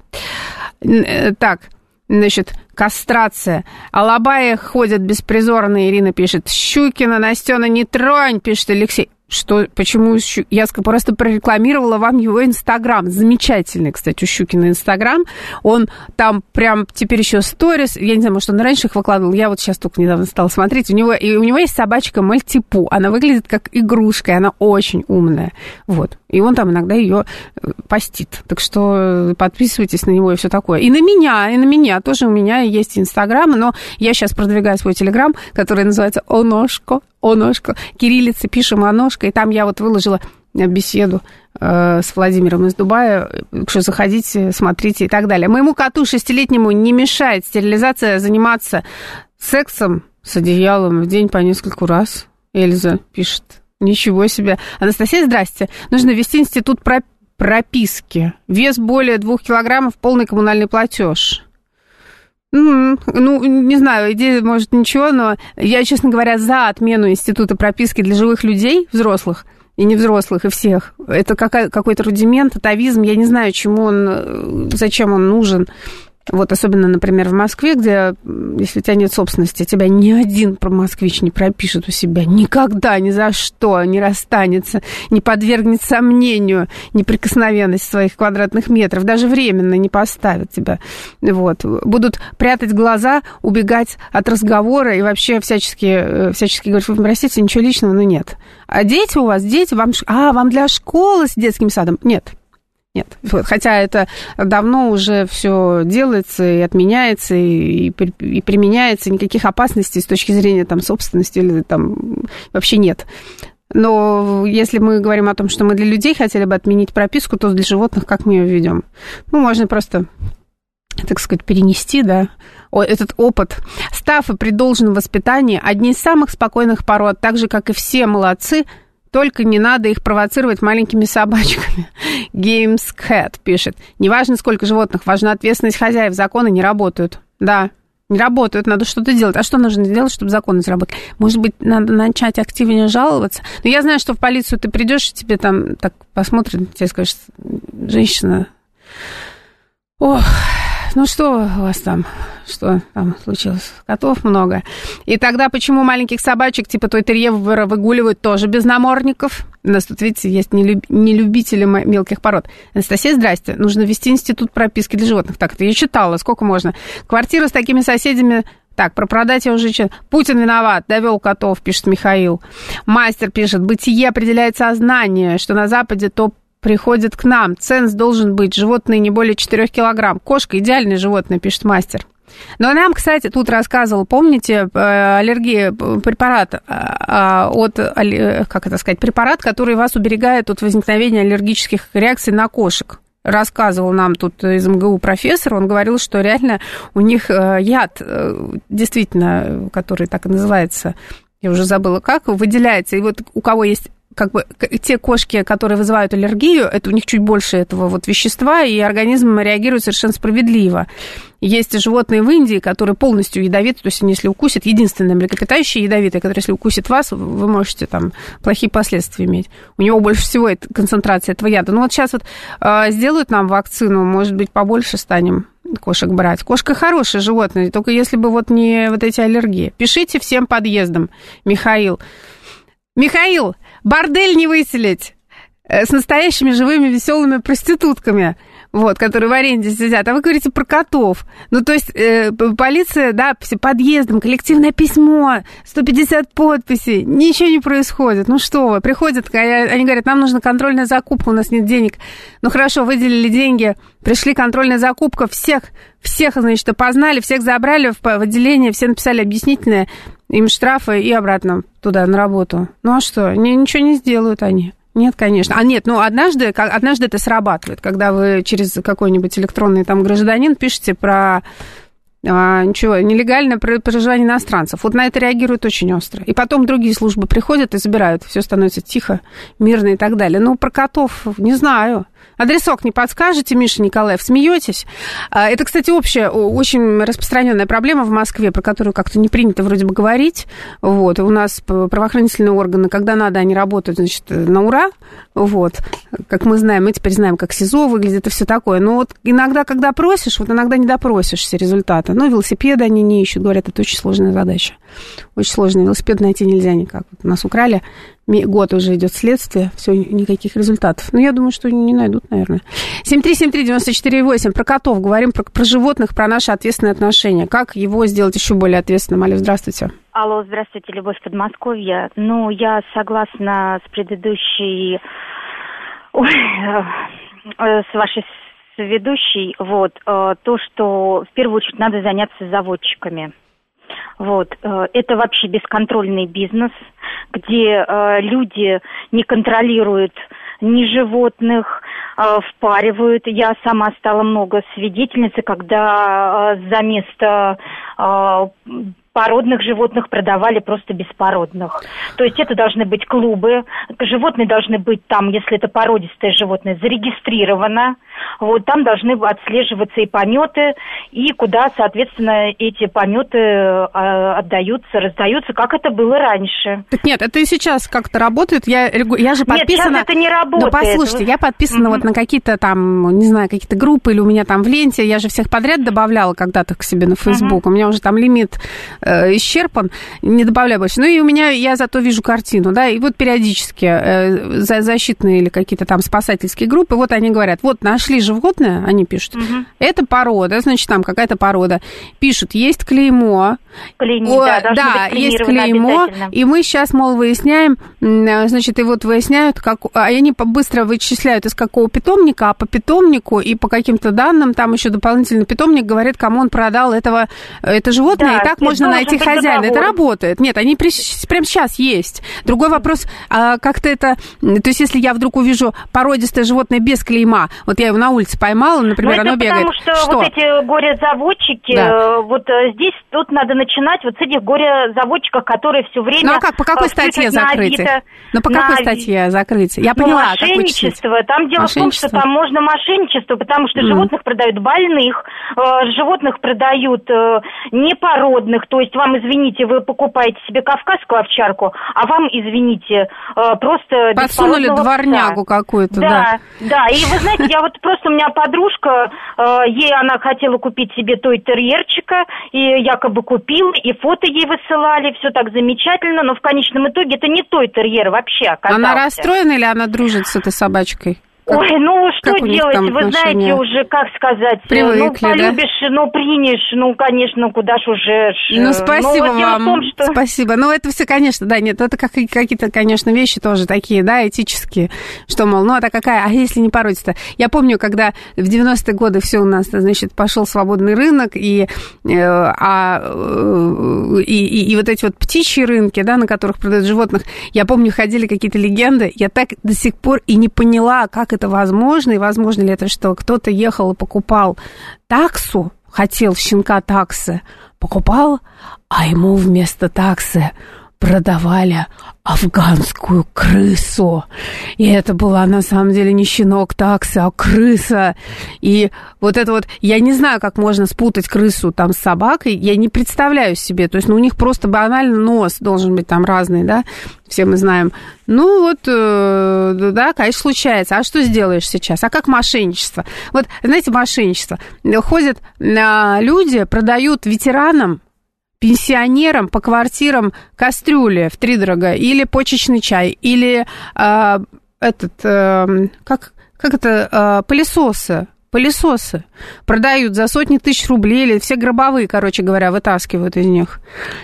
Так, значит, кастрация. Алабаи ходят беспризорные, Ирина пишет. Щукина, Настена, не тронь, пишет Алексей. Что, почему? Я просто прорекламировала вам его Инстаграм. Замечательный, кстати, у Щукина Инстаграм. Он там прям теперь еще сторис. Я не знаю, может, он раньше их выкладывал. Я вот сейчас только недавно стала смотреть. У него, и у него есть собачка Мальтипу. Она выглядит как игрушка, и она очень умная. Вот. И он там иногда ее постит. Так что подписывайтесь на него и все такое. И на меня, и на меня. Тоже у меня есть Инстаграм, но я сейчас продвигаю свой Телеграм, который называется «Оношко». Оношко, кириллицы, пишем Оношко, и там я вот выложила беседу э, с Владимиром из Дубая, что заходите, смотрите и так далее. Моему коту шестилетнему не мешает стерилизация заниматься сексом с одеялом в день по нескольку раз. Эльза пишет. Ничего себе. Анастасия, здрасте. Нужно ввести институт прописки. Вес более двух килограммов, полный коммунальный платеж. Mm, ну, не знаю, идея, может, ничего, но я, честно говоря, за отмену института прописки для живых людей, взрослых и невзрослых, и всех. Это какой-то рудимент, атовизм, я не знаю, чему он, зачем он нужен. Вот особенно, например, в Москве, где, если у тебя нет собственности, тебя ни один москвич не пропишет у себя. Никогда, ни за что не расстанется, не подвергнет сомнению неприкосновенность своих квадратных метров. Даже временно не поставят тебя. Вот. Будут прятать глаза, убегать от разговора и вообще всячески, всячески говорить, вы простите, ничего личного, но нет. А дети у вас, дети, вам, а, вам для школы с детским садом? Нет. Нет, вот, хотя это давно уже все делается и отменяется, и, и применяется, никаких опасностей с точки зрения там, собственности или там вообще нет. Но если мы говорим о том, что мы для людей хотели бы отменить прописку, то для животных как мы ее ведем? Ну, можно просто, так сказать, перенести, да, этот опыт. Стаффы при должном воспитании одни из самых спокойных пород, так же, как и все молодцы. Только не надо их провоцировать маленькими собачками. Games Cat пишет. Неважно, сколько животных, важна ответственность хозяев. Законы не работают. Да, не работают, надо что-то делать. А что нужно сделать, чтобы законы заработали? Может быть, надо начать активнее жаловаться? Но я знаю, что в полицию ты придешь, и тебе там так посмотрят, тебе скажут, женщина... Ох... Ну, что у вас там? Что там случилось? Котов много. И тогда почему маленьких собачек, типа той терьера, выгуливают тоже без намордников? У нас тут, видите, есть нелюб... нелюбители мелких пород. Анастасия, здрасте. Нужно ввести институт прописки для животных. Так, это я читала. Сколько можно? Квартира с такими соседями... Так, про продать я уже читала. Путин виноват, довел котов, пишет Михаил. Мастер пишет, бытие определяет сознание, что на Западе то приходит к нам. Ценз должен быть. Животные не более четырех килограмм. Кошка – идеальное животное, пишет мастер. Но нам, кстати, тут рассказывал, помните, аллергия, препарат от, как это сказать, препарат, который вас уберегает от возникновения аллергических реакций на кошек. Рассказывал нам тут из эм гэ у профессор, он говорил, что реально у них яд, действительно, который так и называется, я уже забыла как, выделяется. И вот у кого есть как бы те кошки, которые вызывают аллергию, это у них чуть больше этого вот вещества, и организм реагирует совершенно справедливо. Есть животные в Индии, которые полностью ядовиты, то есть они, если укусят, единственное млекопитающее ядовитое, которое, если укусит вас, вы можете там плохие последствия иметь. У него больше всего это, концентрация этого яда. Ну вот сейчас вот э, сделают нам вакцину, может быть, побольше станем кошек брать. Кошка хорошее животное, только если бы вот не вот эти аллергии. Пишите всем подъездам, Михаил. Михаил, бордель не выселить с настоящими живыми веселыми проститутками, вот, которые в аренде сидят. А вы говорите про котов. Ну, то есть э, полиция, да, подъездом, коллективное письмо, сто пятьдесят подписей, ничего не происходит. Ну, что вы, приходят, они говорят, нам нужна контрольная закупка, у нас нет денег. Ну, хорошо, выделили деньги, пришли контрольная закупка, всех, всех, значит, опознали, всех забрали в отделение, все написали объяснительное, им штрафы и обратно туда, на работу. Ну, а что, ничего не сделают они. Нет, конечно. А нет, ну, однажды, однажды это срабатывает, когда вы через какой-нибудь электронный там гражданин пишете про а, ничего, нелегальное проживание иностранцев. Вот на это реагируют очень остро. И потом другие службы приходят и забирают. Все становится тихо, мирно и так далее. Ну, про котов не знаю. Адресок не подскажете, Миша Николаев, смеетесь? Это, кстати, общая, очень распространенная проблема в Москве, про которую как-то не принято вроде бы говорить. Вот. У нас правоохранительные органы, когда надо, они работают, значит, на ура. Вот. Как мы знаем, мы теперь знаем, как СИЗО выглядит и все такое. Но вот иногда, когда просишь, вот иногда не допросишься результата. Ну, велосипеды они не ищут, говорят, это очень сложная задача. Очень сложный велосипед найти нельзя никак. Вот нас украли. Год уже идет следствие, все, никаких результатов. Но я думаю, что не найдут, наверное. семь три семь три девять четыре восемь. Про котов говорим, про, про животных, про наши ответственные отношения. Как его сделать еще более ответственным? Алло, здравствуйте. Алло, здравствуйте, Любовь, Подмосковье. Ну, я согласна с предыдущей... Ой, с вашей ведущей. Вот, то, что в первую очередь надо заняться заводчиками. Вот. Это вообще бесконтрольный бизнес, где э, люди не контролируют ни животных, э, впаривают. Я сама стала много свидетельницей, когда э, за место э, породных животных продавали просто беспородных. То есть это должны быть клубы, животные должны быть там, если это породистое животное, зарегистрировано. Вот, там должны отслеживаться и пометы, и куда, соответственно, эти пометы э, отдаются, раздаются, как это было раньше. Так нет, это и сейчас как-то работает. Я, я же подписана... Нет, сейчас это не работает. Ну, послушайте, я подписана угу. вот на какие-то там, не знаю, какие-то группы, или у меня там в ленте, я же всех подряд добавляла когда-то к себе на Facebook. Угу. У меня уже там лимит э, исчерпан, не добавляю больше. Ну, и у меня, я зато вижу картину, да, и вот периодически э, защитные или какие-то там спасательские группы, вот они говорят, вот нашли животное, они пишут, угу. это порода, значит, там какая-то порода. Пишут, есть клеймо. Клеймо, да, должно да, быть есть клеймо, и мы сейчас, мол, выясняем, значит, и вот выясняют, как, а они быстро вычисляют, из какого питомника, а по питомнику и по каким-то данным, там еще дополнительно питомник говорит, кому он продал этого, это животное, да, и так можно найти хозяина. Это работает. Нет, они при, прямо сейчас есть. Другой вопрос, а как-то это, то есть если я вдруг увижу породистое животное без клейма, вот я его на улице поймала, например, ну, оно бегает. Потому что, что? вот эти горе-заводчики, да. вот здесь тут надо начинать вот с этих горе-заводчиков, которые все время... Ну а как, по какой статье закрытие? Авито, ну по какой на... статье закрытие? Я поняла, ну, мошенничество. Там дело в том, что там можно мошенничество, потому что mm. животных продают больных, животных продают непородных, то есть вам, извините, вы покупаете себе кавказскую овчарку, а вам, извините, просто подсунули дворнягу пса. какую-то, да. Да, да, и вы знаете, я вот просто, у меня подружка, ей она хотела купить себе той-терьерчика, и якобы купила, и фото ей высылали, все так замечательно, но в конечном итоге это не той-терьер вообще оказался. Она расстроена или она дружит с этой собачкой? Как, Ой, ну что делать, вы знаете, уже, как сказать, привыкли, ну, полюбишь, да? ну, принешь, ну, конечно, куда ж уже... Ну, спасибо но вам, том, что... спасибо. Ну, это все, конечно, да, нет, это как, какие-то, конечно, вещи тоже такие, да, этические, что, мол, ну, это какая, а если не породистая? Я помню, когда в девяностые годы все у нас, значит, пошел свободный рынок, и, а, и, и, и вот эти вот птичьи рынки, да, на которых продают животных, я помню, ходили какие-то легенды, я так до сих пор и не поняла, как это возможно, и возможно ли это, что кто-то ехал и покупал таксу, хотел щенка таксы, покупал, а ему вместо таксы продавали афганскую крысу. И это была на самом деле не щенок таксы, а крыса. И вот это вот, я не знаю, как можно спутать крысу там с собакой, я не представляю себе. То есть, ну, у них просто банально нос должен быть там разный, да, все мы знаем. Ну, вот, э, да, конечно, случается. А что сделаешь сейчас? А как мошенничество? Вот, знаете, мошенничество. Ходят э, люди, продают ветеранам, пенсионерам по квартирам кастрюли втридорога, или почечный чай, или э, этот, э, как, как это, э, пылесосы. Пылесосы продают за сотни тысяч рублей, или все гробовые, короче говоря, вытаскивают из них.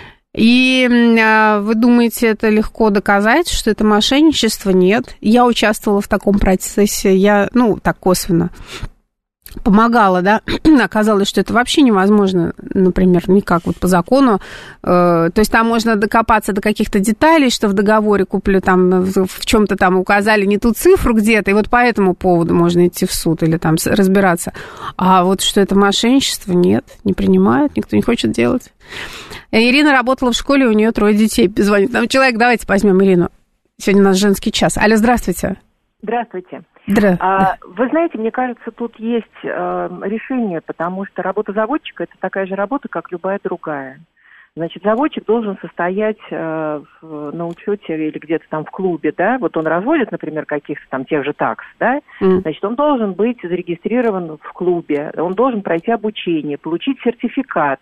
И э, вы думаете, это легко доказать, что это мошенничество? Нет. Я участвовала в таком процессе, я, ну, так косвенно помогала, да, оказалось, что это вообще невозможно, например, никак вот по закону, э, то есть там можно докопаться до каких-то деталей, что в договоре куплю там, в, в чем-то там указали не ту цифру где-то, и вот по этому поводу можно идти в суд или там разбираться, а вот что это мошенничество, нет, не принимают, никто не хочет делать. Ирина работала в школе, у нее трое детей, звонит нам человек, давайте возьмем Ирину, сегодня у нас женский час. Алло, здравствуйте. Здравствуйте. Да, а, да. Вы знаете, мне кажется, тут есть э, решение, потому что работа заводчика – это такая же работа, как любая другая. Значит, заводчик должен состоять э, в, на учете или где-то там в клубе, да, вот он разводит, например, каких-то там тех же такс, да, mm. значит, он должен быть зарегистрирован в клубе, он должен пройти обучение, получить сертификат.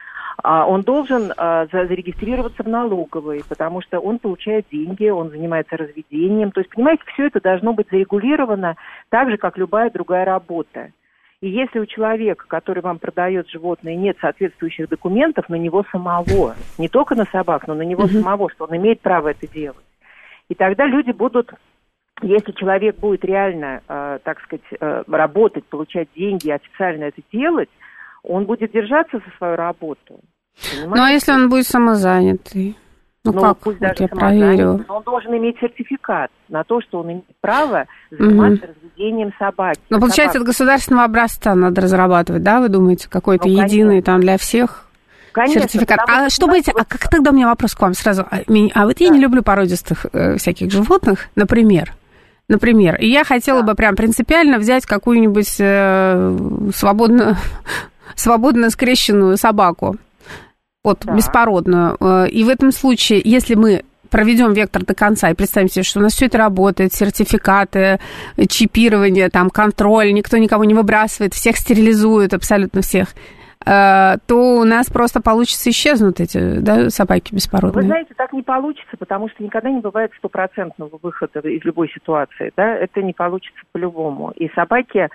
Он должен а, зарегистрироваться в налоговой, потому что он получает деньги, он занимается разведением. То есть, понимаете, все это должно быть зарегулировано так же, как любая другая работа. И если у человека, который вам продает животное, нет соответствующих документов на него самого, не только на собак, но на него mm-hmm. самого, что он имеет право это делать, и тогда люди будут... Если человек будет реально, э, так сказать, э, работать, получать деньги, официально это делать, он будет держаться за свою работу. Понимаете? Ну, а если он будет самозанятый? Ну, ну как? пусть Вот даже я проверю. Он должен иметь сертификат на то, что он имеет право заниматься угу. разведением собаки. Ну, получается, собак. от государственного образца надо разрабатывать, да, вы думаете? Какой-то ну, единый там для всех? Конечно, сертификат. А что быть, а как тогда у меня вопрос к вам сразу? А, а вот я да. не люблю породистых э, всяких животных, например. Например, и я хотела да. бы прям принципиально взять какую-нибудь э, свободно, свободно скрещенную собаку, вот, да. беспородную. И в этом случае, если мы проведем вектор до конца и представим себе, что у нас все это работает, сертификаты, чипирование, там, контроль, никто никого не выбрасывает, всех стерилизуют, абсолютно всех, то у нас просто получится исчезнут эти, да, собаки беспородные. Вы знаете, так не получится, потому что никогда не бывает стопроцентного выхода из любой ситуации, да, это не получится по-любому. И собаки,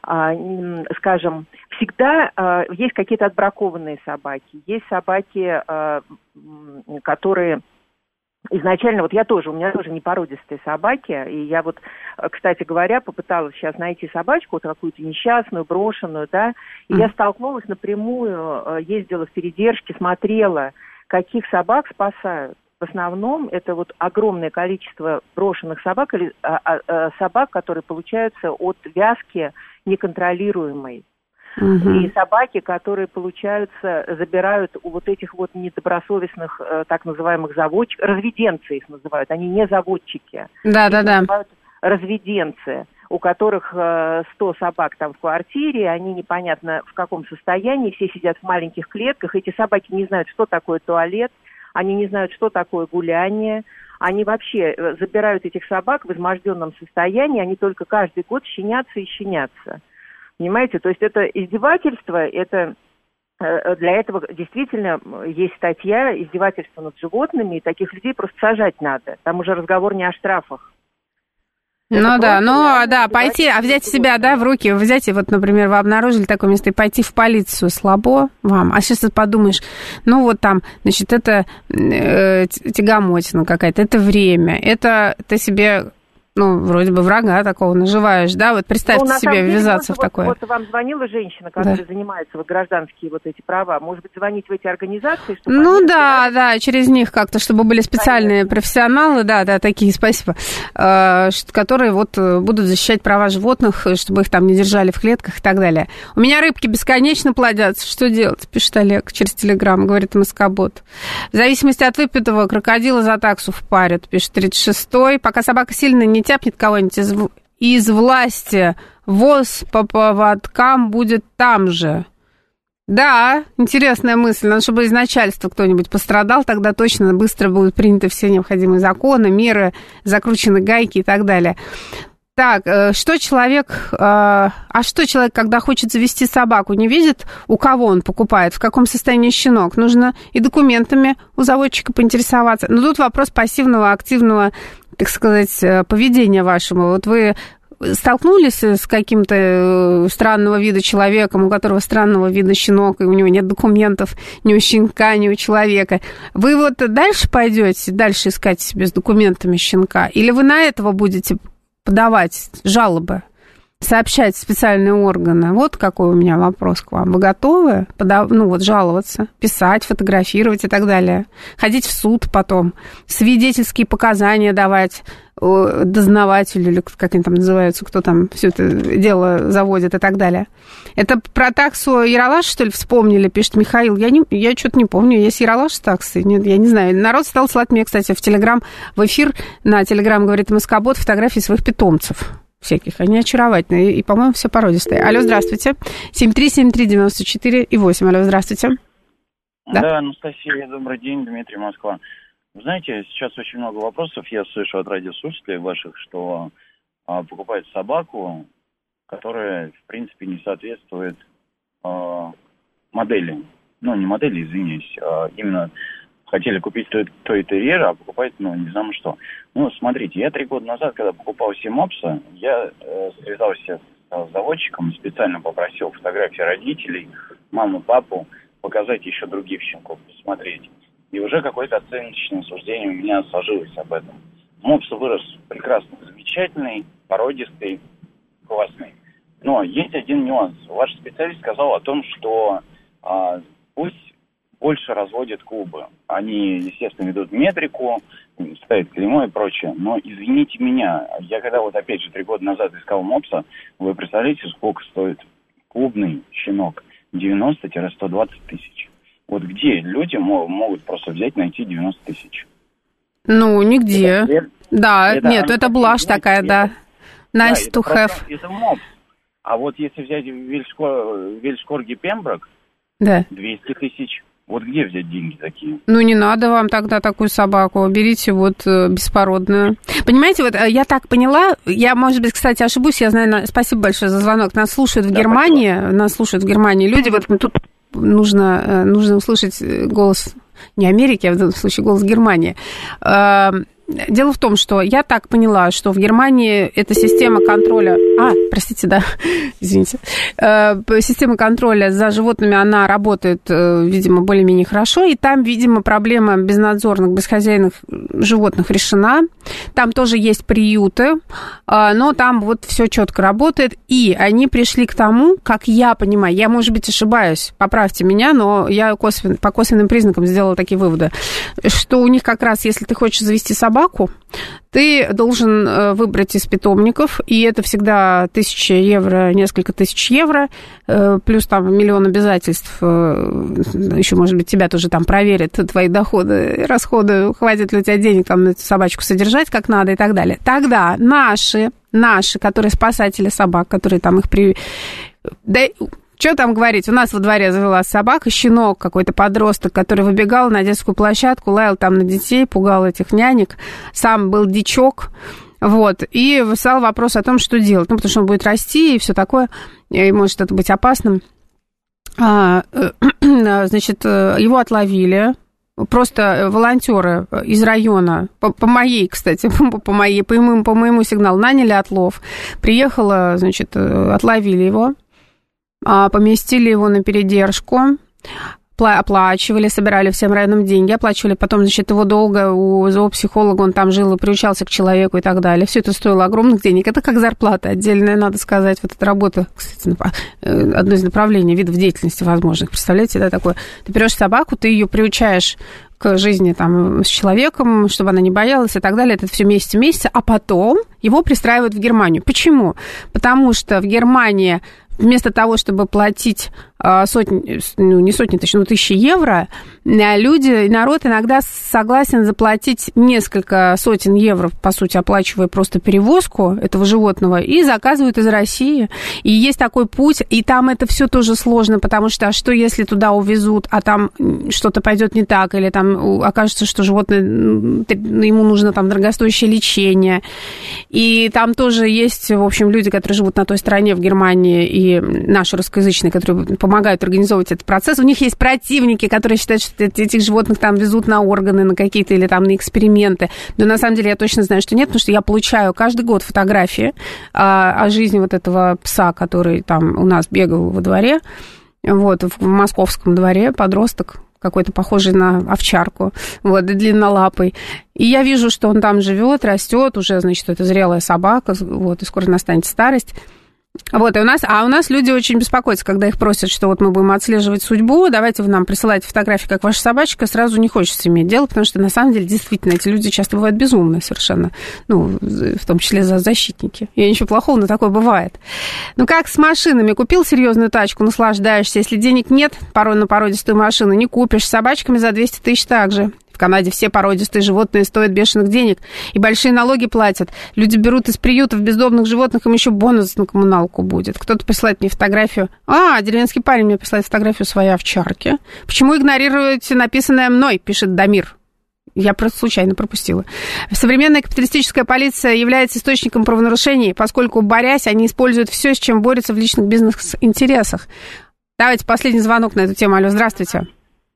скажем, всегда есть какие-то отбракованные собаки, есть собаки, которые... Изначально, вот я тоже, у меня тоже непородистые собаки, и я вот, кстати говоря, попыталась сейчас найти собачку, вот какую-то несчастную, брошенную, да, и mm. я столкнулась напрямую, ездила в передержке, смотрела, каких собак спасают. В основном это вот огромное количество брошенных собак или а, а, собак, которые получаются от вязки неконтролируемой. Угу. И собаки, которые, получаются, забирают у вот этих вот недобросовестных, э, так называемых заводчиков, разведенцы их называют, они не заводчики. Да-да-да. Называют разведенцы, у которых э, сто собак там в квартире, они непонятно в каком состоянии, все сидят в маленьких клетках, эти собаки не знают, что такое туалет, они не знают, что такое гуляние, они вообще забирают этих собак в изможденном состоянии, они только каждый год щенятся и щенятся. Понимаете, то есть это издевательство, это для этого действительно есть статья издевательства над животными, и таких людей просто сажать надо. Там уже разговор не о штрафах. Ну да, ну да, пойти, а взять себя, да, в руки, взять, и вот, например, вы обнаружили такое место, и пойти в полицию слабо вам, а сейчас ты подумаешь, ну вот там, значит, это э, тягомотина какая-то, это время, это ты себе... Ну, вроде бы врага такого наживаешь, да? Вот представьте ну, себе ввязаться в такое. Вот, вот вам звонила женщина, которая да. занимается вот гражданские вот эти права. Может быть, звонить в эти организации? Чтобы ну они да, да, через них как-то, чтобы были специальные Конечно. профессионалы, да, да, такие, спасибо, которые вот будут защищать права животных, чтобы их там не держали в клетках и так далее. У меня рыбки бесконечно плодятся, что делать? Пишет Олег через Телеграм, говорит МСК-бот. В зависимости от выпитого крокодила за таксу впарят, пишет тридцать шестой. Пока собака сильно не тяпнет кого-нибудь из, из власти, ВОЗ по поводкам будет там же. Да, интересная мысль. Надо, чтобы из начальства кто-нибудь пострадал, тогда точно быстро будут приняты все необходимые законы, меры, закручены гайки и так далее. Так, что человек... А что человек, когда хочет завести собаку, не видит, у кого он покупает, в каком состоянии щенок? Нужно и документами у заводчика поинтересоваться. Но тут вопрос пассивного, активного, так сказать, поведения вашего. Вот вы столкнулись с каким-то странного вида человеком, у которого странного вида щенок, и у него нет документов ни у щенка, ни у человека. Вы вот дальше пойдете, дальше искать себе с документами щенка? Или вы на этого будете подавать жалобы, сообщать в специальные органы? Вот какой у меня вопрос к вам. Вы готовы подав... ну, вот, жаловаться, писать, фотографировать и так далее? Ходить в суд потом, свидетельские показания давать дознавателю, или как они там называются, кто там все это дело заводит и так далее. Это про таксу Ералаш, что ли, вспомнили, пишет Михаил. Я, не, я что-то не помню, есть Ералаш с таксой? Нет, я не знаю. Народ стал слать мне, кстати, в Телеграм, в эфир, на Телеграм, говорит МСК-бот, фотографии своих питомцев всяких. Они очаровательные и, по-моему, все породистые. Алло, здравствуйте. семь три семь три девяносто четыре и восемь. Алло, здравствуйте. Да, да, Анастасия, добрый день, Дмитрий, Москва. Знаете, сейчас очень много вопросов я слышу от радиослушателей ваших, что а, покупают собаку, которая, в принципе, не соответствует а, модели. Ну, не модели, извиняюсь, а именно хотели купить той, той терьера, а покупать, ну, не знаю что. Ну, смотрите, я три года назад, когда покупал себе мопса, я э, связался с заводчиком, специально попросил фотографии родителей, маму, папу, показать еще других щенков, посмотреть. И уже какое-то оценочное суждение у меня сложилось об этом. Мопс вырос прекрасный, замечательный, породистый, классный. Но есть один нюанс. Ваш специалист сказал о том, что а, пусть больше разводят клубы. Они, естественно, ведут метрику, ставят клеймо и прочее. Но извините меня, я когда вот опять же три года назад искал мопса, вы представляете, сколько стоит клубный щенок? девяносто - сто двадцать тысяч. Вот где люди могут просто взять, найти девяносто тысяч? Ну, нигде. Это, да, это, нет, это блажь такая, это, да. Nice да, to have. Это мопс. А вот если взять Вельскорги Пемброк, да. двести тысяч. Вот где взять деньги такие? Ну, не надо вам тогда такую собаку. Берите вот беспородную. Понимаете, вот я так поняла, я, может быть, кстати, ошибусь, я знаю, спасибо большое за звонок. Нас слушают в да, Германии, спасибо. Нас слушают в Германии люди. Вот тут нужно, нужно услышать голос не Америки, а в данном случае голос Германии. Дело в том, что я так поняла, что в Германии эта система контроля... А, простите, да, извините. Система контроля за животными, она работает, видимо, более-менее хорошо, и там, видимо, проблема безнадзорных, бесхозяйных животных решена. Там тоже есть приюты, но там вот все четко работает, и они пришли к тому, как я понимаю, я, может быть, ошибаюсь, поправьте меня, но я косвен, по косвенным признакам сделала такие выводы, что у них как раз, если ты хочешь завести собаку, собаку, ты должен выбрать из питомников, и это всегда тысяча евро, несколько тысяч евро, плюс там миллион обязательств, еще, может быть, тебя тоже там проверят, твои доходы, расходы, хватит ли у тебя денег там эту собачку содержать как надо и так далее. Тогда наши, наши, которые спасатели собак, которые там их при... Да, что там говорить? У нас во дворе завелась собака, щенок какой-то подросток, который выбегал на детскую площадку, лаял там на детей, пугал этих нянек. Сам был дичок. Вот. И встал вопрос о том, что делать. Ну, потому что он будет расти и все такое. И может это быть опасным. А, значит, его отловили. Просто волонтеры из района, по, по моей, кстати, по моей, по моему, по моему сигналу, наняли отлов. Приехала, значит, отловили его. Поместили его на передержку, оплачивали, собирали всем районам деньги, оплачивали, потом, значит, его долго у зоопсихолога, он там жил и приучался к человеку и так далее. Все это стоило огромных денег. Это как зарплата отдельная, надо сказать. Вот эта работа, кстати, одно из направлений, видов деятельности возможных. Представляете, да, такое? Ты берешь собаку, ты ее приучаешь к жизни там с человеком, чтобы она не боялась и так далее. Это все месяц-месяц, а потом его пристраивают в Германию. Почему? Потому что в Германии вместо того, чтобы платить сотни, ну, не сотни тысяч, но тысячи евро, люди, народ иногда согласен заплатить несколько сотен евро, по сути, оплачивая просто перевозку этого животного, и заказывают из России. И есть такой путь, и там это все тоже сложно, потому что, а что если туда увезут, а там что-то пойдет не так, или там окажется, что животное, ему нужно там дорогостоящее лечение. И там тоже есть, в общем, люди, которые живут на той стороне, в Германии, и наши русскоязычные, которые помогают организовывать этот процесс. У них есть противники, которые считают, что этих животных там везут на органы, на какие-то или там на эксперименты. Но на самом деле я точно знаю, что нет, потому что я получаю каждый год фотографии о, о жизни вот этого пса, который там у нас бегал во дворе, вот, в московском дворе, подросток, какой-то похожий на овчарку, вот, длиннолапый. И я вижу, что он там живет, растет, уже, значит, это зрелая собака, вот, и скоро настанет старость. Вот, и у нас, а у нас люди очень беспокоятся, когда их просят, что вот мы будем отслеживать судьбу, давайте вы нам присылайте фотографии, как ваша собачка, сразу не хочется иметь дело, потому что, на самом деле, действительно, эти люди часто бывают безумные совершенно, ну, в том числе за защитники. И ничего плохого, но такое бывает. Ну, как с машинами. Купил серьезную тачку, наслаждаешься, если денег нет, порой на породистую машину не купишь, с собачками за двести тысяч также. В Канаде все породистые животные стоят бешеных денег и большие налоги платят. Люди берут из приютов бездомных животных, им еще бонус на коммуналку будет. Кто-то присылает мне фотографию. А, деревенский парень мне присылает фотографию своей овчарки. Почему игнорируете написанное мной, пишет Дамир. Я просто случайно пропустила. Современная капиталистическая полиция является источником правонарушений, поскольку, борясь, они используют все, с чем борются в личных бизнес-интересах. Давайте последний звонок на эту тему. Алло, здравствуйте.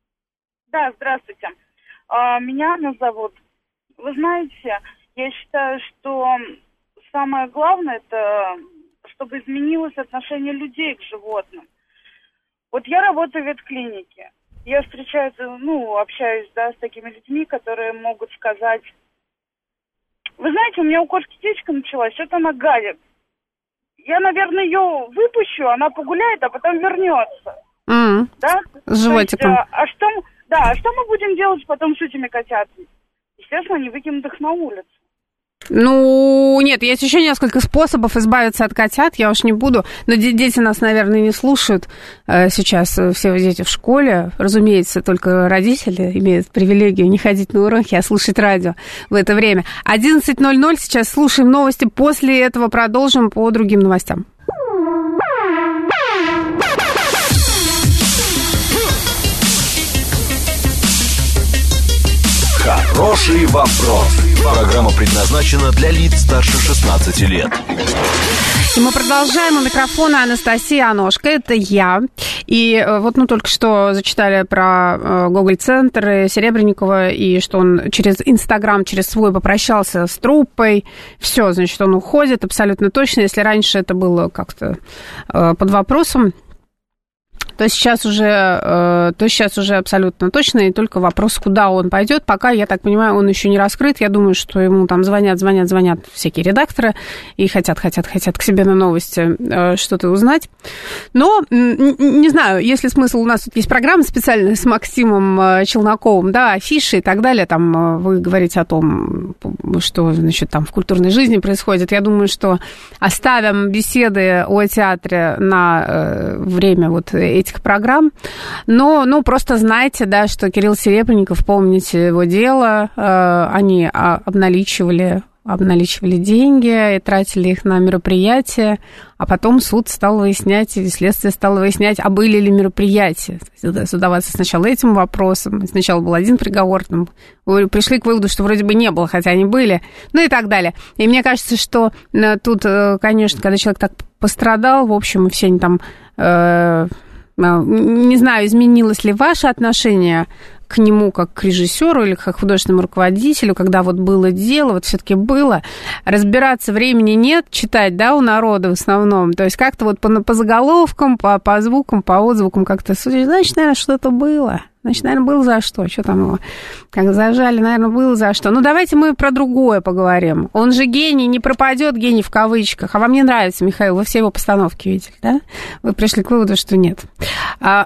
Да, здравствуйте. Меня Анна зовут. Вы знаете, я считаю, что самое главное, это чтобы изменилось отношение людей к животным. Вот я работаю в ветклинике. Я встречаюсь, ну, общаюсь, да, с такими людьми, которые могут сказать: вы знаете, у меня у кошки течка началась, что-то она гадит. Я, наверное, ее выпущу, она погуляет, а потом вернется. Mm. Да? С животиком. Есть, а, а что... Да, а что мы будем делать потом с этими котятами? Естественно, они выкинут их на улицу. Ну, нет, есть еще несколько способов избавиться от котят, я уж не буду. Но дети нас, наверное, не слушают сейчас, все дети в школе. Разумеется, только родители имеют привилегию не ходить на уроки, а слушать радио в это время. одиннадцать ноль ноль, сейчас слушаем новости, после этого продолжим по другим новостям. Хороший вопрос. Программа предназначена для лиц старше шестнадцати лет. И мы продолжаем. У микрофона Анастасия Аношка, это я. И вот, ну, только что зачитали про Гоголь-центр и Серебренникова, и что он через Инстаграм, через свой попрощался с труппой. Все, значит, он уходит абсолютно точно. Если раньше это было как-то под вопросом, то сейчас уже, то сейчас уже абсолютно точно, и только вопрос, куда он пойдет. Пока, я так понимаю, он еще не раскрыт. Я думаю, что ему там звонят, звонят, звонят всякие редакторы и хотят, хотят, хотят к себе на новости что-то узнать. Но, не знаю, есть ли смысл, у нас тут есть программа специальная с Максимом Челноковым, да, афиши и так далее. Там вы говорите о том, что, значит, там в культурной жизни происходит. Я думаю, что оставим беседы о театре на время вот этих программ, но, ну, просто знайте, да, что Кирилл Серебренников, помните его дело, э, они обналичивали, обналичивали деньги и тратили их на мероприятия, а потом суд стал выяснять, или следствие стало выяснять, а были ли мероприятия, задаваться сначала этим вопросом. Сначала был один приговор, там, пришли к выводу, что вроде бы не было, хотя они были, ну и так далее. И мне кажется, что тут, конечно, когда человек так пострадал, в общем, и все они там... Э, не знаю, изменилось ли ваше отношение к нему как к режиссеру или как к художественному руководителю, когда вот было дело, вот все-таки было. Разбираться времени нет, читать, да, у народа в основном. То есть как-то вот по, по заголовкам, по, по звукам, по отзвукам как-то судить. Значит, наверное, что-то было. Значит, наверное, было за что. Что там его? Как зажали, наверное, было за что. Ну, давайте мы про другое поговорим. Он же гений, не пропадет гений в кавычках. А вам не нравится, Михаил? Вы все его постановки видели, да? Вы пришли к выводу, что нет. А,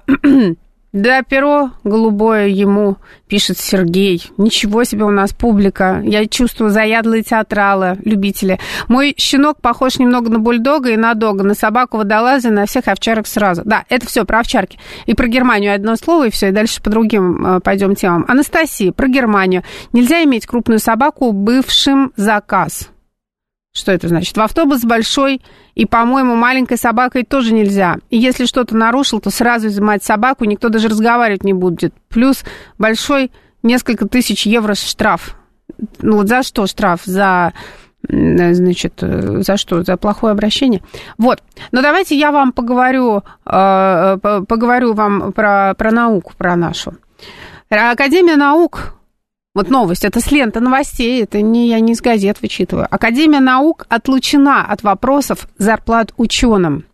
да, перо голубое ему, пишет Сергей. Ничего себе у нас публика. Я чувствую заядлые театралы, любители. Мой щенок похож немного на бульдога и на дога, на собаку водолаза, на всех овчарок сразу. Да, это все про овчарки. И про Германию одно слово, и все, и дальше по другим пойдем темам. Анастасия, про Германию. Нельзя иметь крупную собаку бывшим заказ. Что это значит? В автобус большой и, по-моему, маленькой собакой тоже нельзя. И если что-то нарушил, то сразу изымать собаку, никто даже разговаривать не будет. Плюс большой несколько тысяч евро штраф. Ну вот за что штраф? За, значит, за что? За плохое обращение? Вот. Но давайте я вам поговорю, поговорю вам про, про науку, про нашу. Академия наук... Вот новость, это с ленты новостей, это не, я не из газет вычитываю. Академия наук отлучена от вопросов зарплат ученым.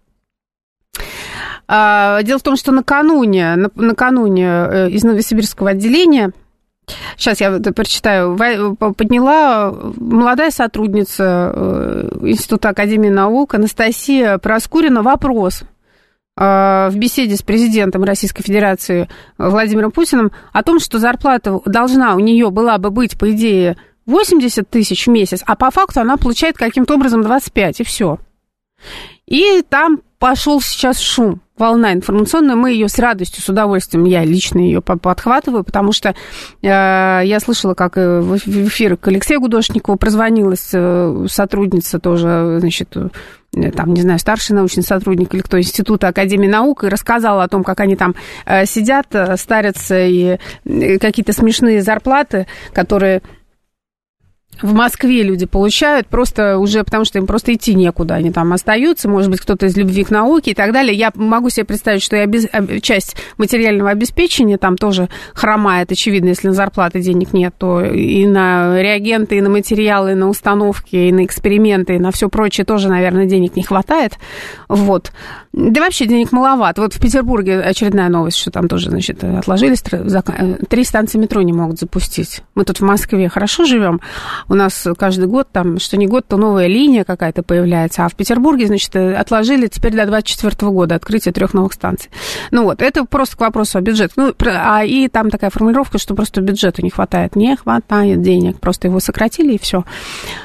Дело в том, что накануне, накануне из Новосибирского отделения, сейчас я это прочитаю, подняла молодая сотрудница Института Академии наук Анастасия Проскурина вопрос в беседе с президентом Российской Федерации Владимиром Путиным о том, что зарплата должна у нее была бы быть, по идее, восемьдесят тысяч в месяц, а по факту она получает каким-то образом двадцать пять, и все. И там пошел сейчас шум, волна информационная, мы ее с радостью, с удовольствием, я лично ее подхватываю, потому что э, я слышала, как в эфир к Алексею Гудошникову прозвонилась э, сотрудница тоже, значит, э, там, не знаю, старший научный сотрудник или кто, Института Академии наук, и рассказала о том, как они там э, сидят, старятся, и, и какие-то смешные зарплаты, которые... В Москве люди получают просто уже, потому что им просто идти некуда, они там остаются, может быть, кто-то из любви к науке и так далее. Я могу себе представить, что и обез... часть материального обеспечения там тоже хромает, очевидно, если на зарплаты денег нет, то и на реагенты, и на материалы, и на установки, и на эксперименты, и на все прочее тоже, наверное, денег не хватает. Вот. Да вообще денег маловато. Вот в Петербурге очередная новость, что там тоже, значит, отложились, три станции метро не могут запустить. Мы тут в Москве хорошо живем. У нас каждый год, там, что не год, то новая линия какая-то появляется. А в Петербурге, значит, отложили теперь до двадцать четвёртого года открытие трех новых станций. Ну вот, это просто к вопросу о бюджете. Ну, а и там такая формулировка, что просто бюджету не хватает. Не хватает денег, просто его сократили, и все.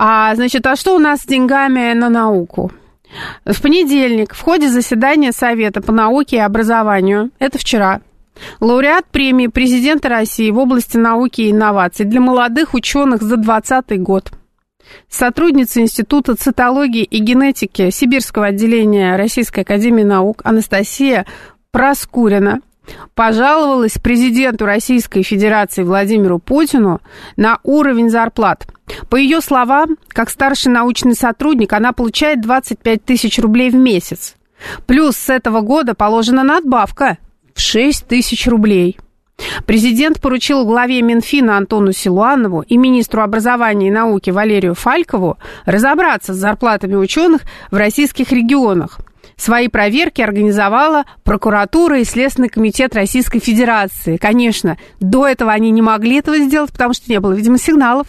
А, значит, а что у нас с деньгами на науку? В понедельник в ходе заседания Совета по науке и образованию, это вчера, лауреат премии президента России в области науки и инноваций для молодых ученых за двадцатый год, сотрудница Института цитологии и генетики Сибирского отделения Российской академии наук Анастасия Проскурина пожаловалась президенту Российской Федерации Владимиру Путину на уровень зарплат. По ее словам, как старший научный сотрудник, она получает двадцать пять тысяч рублей в месяц. Плюс с этого года положена надбавка в шесть тысяч рублей. Президент поручил главе Минфина Антону Силуанову и министру образования и науки Валерию Фалькову разобраться с зарплатами ученых в российских регионах. Свои проверки организовала прокуратура и Следственный комитет Российской Федерации. Конечно, до этого они не могли этого сделать, потому что не было, видимо, сигналов.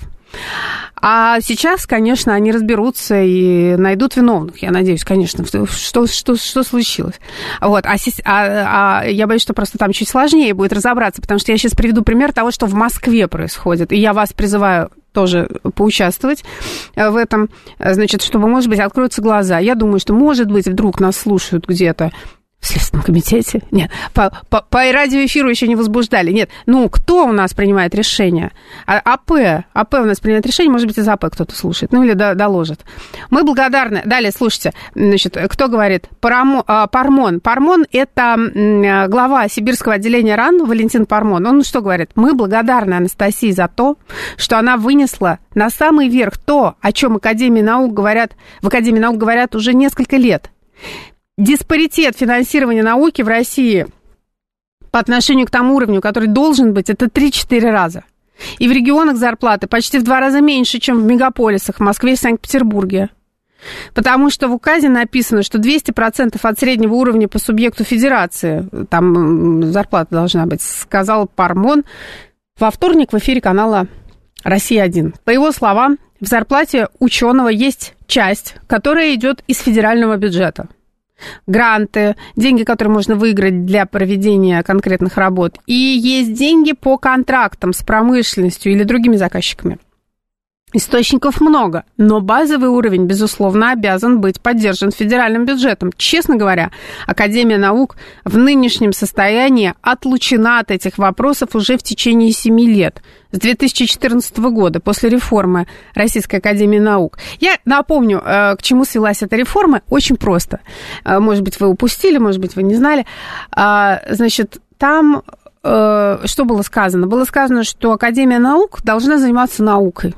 А сейчас, конечно, они разберутся и найдут виновных. Я надеюсь, конечно, что, что, что, что случилось. Вот. А, а, а я боюсь, что просто там чуть сложнее будет разобраться, потому что я сейчас приведу пример того, что в Москве происходит. И я вас призываю тоже поучаствовать в этом, значит, чтобы, может быть, откроются глаза. Я думаю, что, может быть, вдруг нас слушают где-то в Следственном комитете. Нет, по, по, по радиоэфиру еще не возбуждали. Нет, ну, кто у нас принимает решение? А, АП. АП у нас принимает решение, может быть, из АП кто-то слушает, ну, или до, доложит. Мы благодарны. Далее, слушайте, значит, кто говорит? Парамо, а, Пармон. Пармон – это глава Сибирского отделения РАН, Валентин Пармон. Он что говорит? Мы благодарны Анастасии за то, что она вынесла на самый верх то, о чем Академии наук говорят, в Академии наук говорят уже несколько лет. Диспаритет финансирования науки в России по отношению к тому уровню, который должен быть, это три-четыре раза. И в регионах зарплаты почти в два раза меньше, чем в мегаполисах, в Москве и Санкт-Петербурге. Потому что в указе написано, что двести процентов от среднего уровня по субъекту федерации, там зарплата должна быть, сказал Пармон во вторник в эфире канала «Россия-один». По его словам, в зарплате ученого есть часть, которая идет из федерального бюджета. Гранты, деньги, которые можно выиграть для проведения конкретных работ. И есть деньги по контрактам с промышленностью или другими заказчиками. Источников много, но базовый уровень, безусловно, обязан быть поддержан федеральным бюджетом. Честно говоря, Академия наук в нынешнем состоянии отлучена от этих вопросов уже в течение семи лет, с две тысячи четырнадцатого года, после реформы Российской академии наук. Я напомню, к чему свелась эта реформа, очень просто. Может быть, вы упустили, может быть, вы не знали. Значит, там что было сказано? Было сказано, что Академия наук должна заниматься наукой.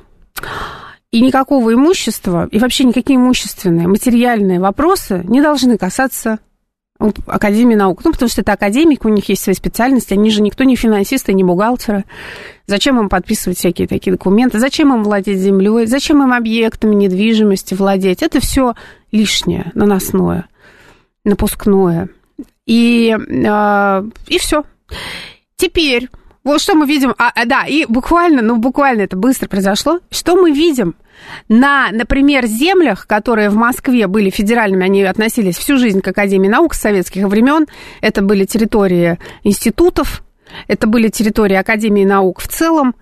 И никакого имущества, и вообще никакие имущественные, материальные вопросы не должны касаться Академии наук. Ну, потому что это академики, у них есть свои специальности, они же никто не финансисты, не бухгалтеры. Зачем им подписывать всякие такие документы? Зачем им владеть землей? Зачем им объектами недвижимости владеть? Это все лишнее, наносное, напускное. И, э, и все. Теперь... Вот что мы видим, а, да, и буквально, ну буквально это быстро произошло, что мы видим на, например, землях, которые в Москве были федеральными, они относились всю жизнь к Академии наук с советских времен, это были территории институтов, это были территории Академии наук в целом,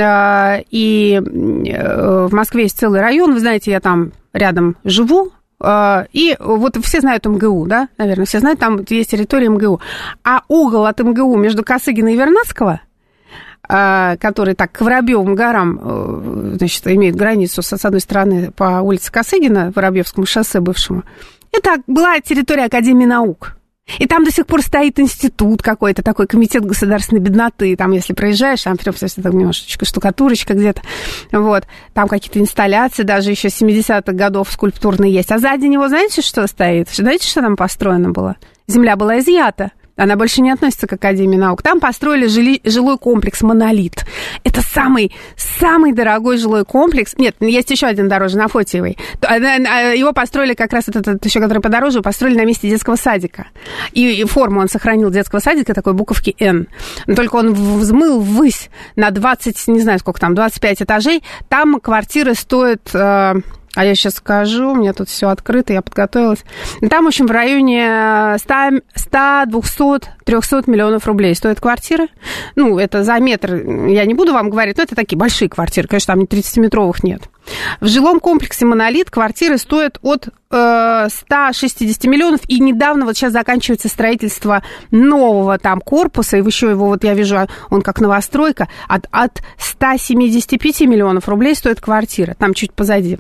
и в Москве есть целый район, вы знаете, я там рядом живу, и вот все знают МГУ, да, наверное, все знают, там есть территория МГУ, а угол от МГУ между Косыгина и Вернадского, который так к Воробьевым горам, значит, имеет границу с одной стороны по улице Косыгина, Воробьевскому шоссе бывшему, это была территория Академии наук. И там до сих пор стоит институт какой-то, такой комитет государственной бедноты. Там, если проезжаешь, там прям там немножечко штукатурочка где-то. Вот. Там какие-то инсталляции, даже еще семидесятых годов скульптурные есть. А сзади него знаете, что стоит? Знаете, что там построено было? Земля была изъята. Она больше не относится к Академии наук. Там построили жили, жилой комплекс «Монолит». Это самый, самый дорогой жилой комплекс. Нет, есть еще один дороже, на Фотиевой. Его построили как раз этот, этот еще, который подороже, построили на месте детского садика. И, и форму он сохранил детского садика, такой буковки «Н». Но только он взмыл ввысь на двадцать, не знаю сколько там, двадцать пять этажей. Там квартиры стоят... А я сейчас скажу, у меня тут все открыто, я подготовилась. Там, в общем, в районе ста, двухсот, трехсот миллионов рублей стоят квартиры. Ну, это за метр, я не буду вам говорить, но это такие большие квартиры, конечно, там тридцатиметровых нет. В жилом комплексе «Монолит» квартиры стоят от э, ста шестидесяти миллионов, и недавно, вот сейчас заканчивается строительство нового там корпуса, и еще его, вот я вижу, он как новостройка, от, от ста семидесяти пяти миллионов рублей стоит квартира, там чуть позади.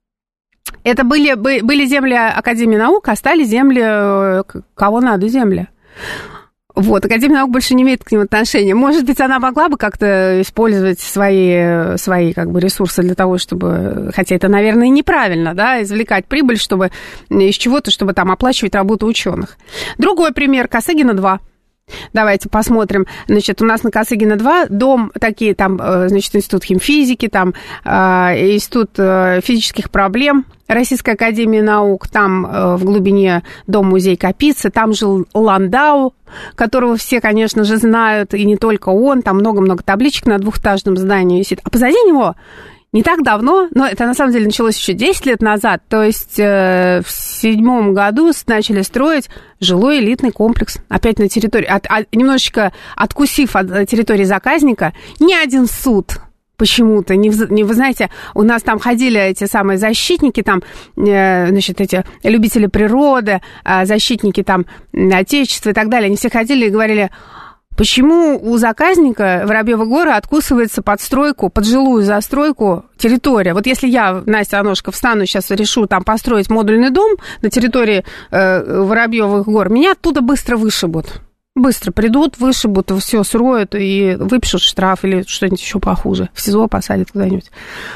Это были, были земли Академии наук, а стали земли, кого надо, земли. Вот, Академия наук больше не имеет к ним отношения. Может быть, она могла бы как-то использовать свои, свои как бы, ресурсы для того, чтобы, хотя это, наверное, неправильно, да, извлекать прибыль, чтобы из чего-то, чтобы там оплачивать работу ученых. Другой пример, Косыгина два. Давайте посмотрим. Значит, у нас на Косыгина два дом, такие там, значит, институт химфизики, там институт физических проблем Российской академии наук, там в глубине дом-музей Капицы, там жил Ландау, которого все, конечно же, знают, и не только он, там много-много табличек на двухэтажном здании висит. А позади него не так давно, но это на самом деле началось еще десять лет назад, то есть э, в седьмом году начали строить жилой элитный комплекс, опять на территории, от, от, немножечко откусив от территории заказника, ни один суд почему-то, не, не, вы знаете, у нас там ходили эти самые защитники, там, э, значит, эти любители природы, э, защитники там Отечества и так далее, они все ходили и говорили... Почему у заказника Воробьёвы горы откусывается под стройку, под жилую застройку территория? Вот если я, Настя Аношка, встану, сейчас решу там построить модульный дом на территории э, Воробьёвых гор, меня оттуда быстро вышибут. Быстро придут, вышибут, все сроют и выпишут штраф или что-нибудь еще похуже. В СИЗО посадят куда-нибудь.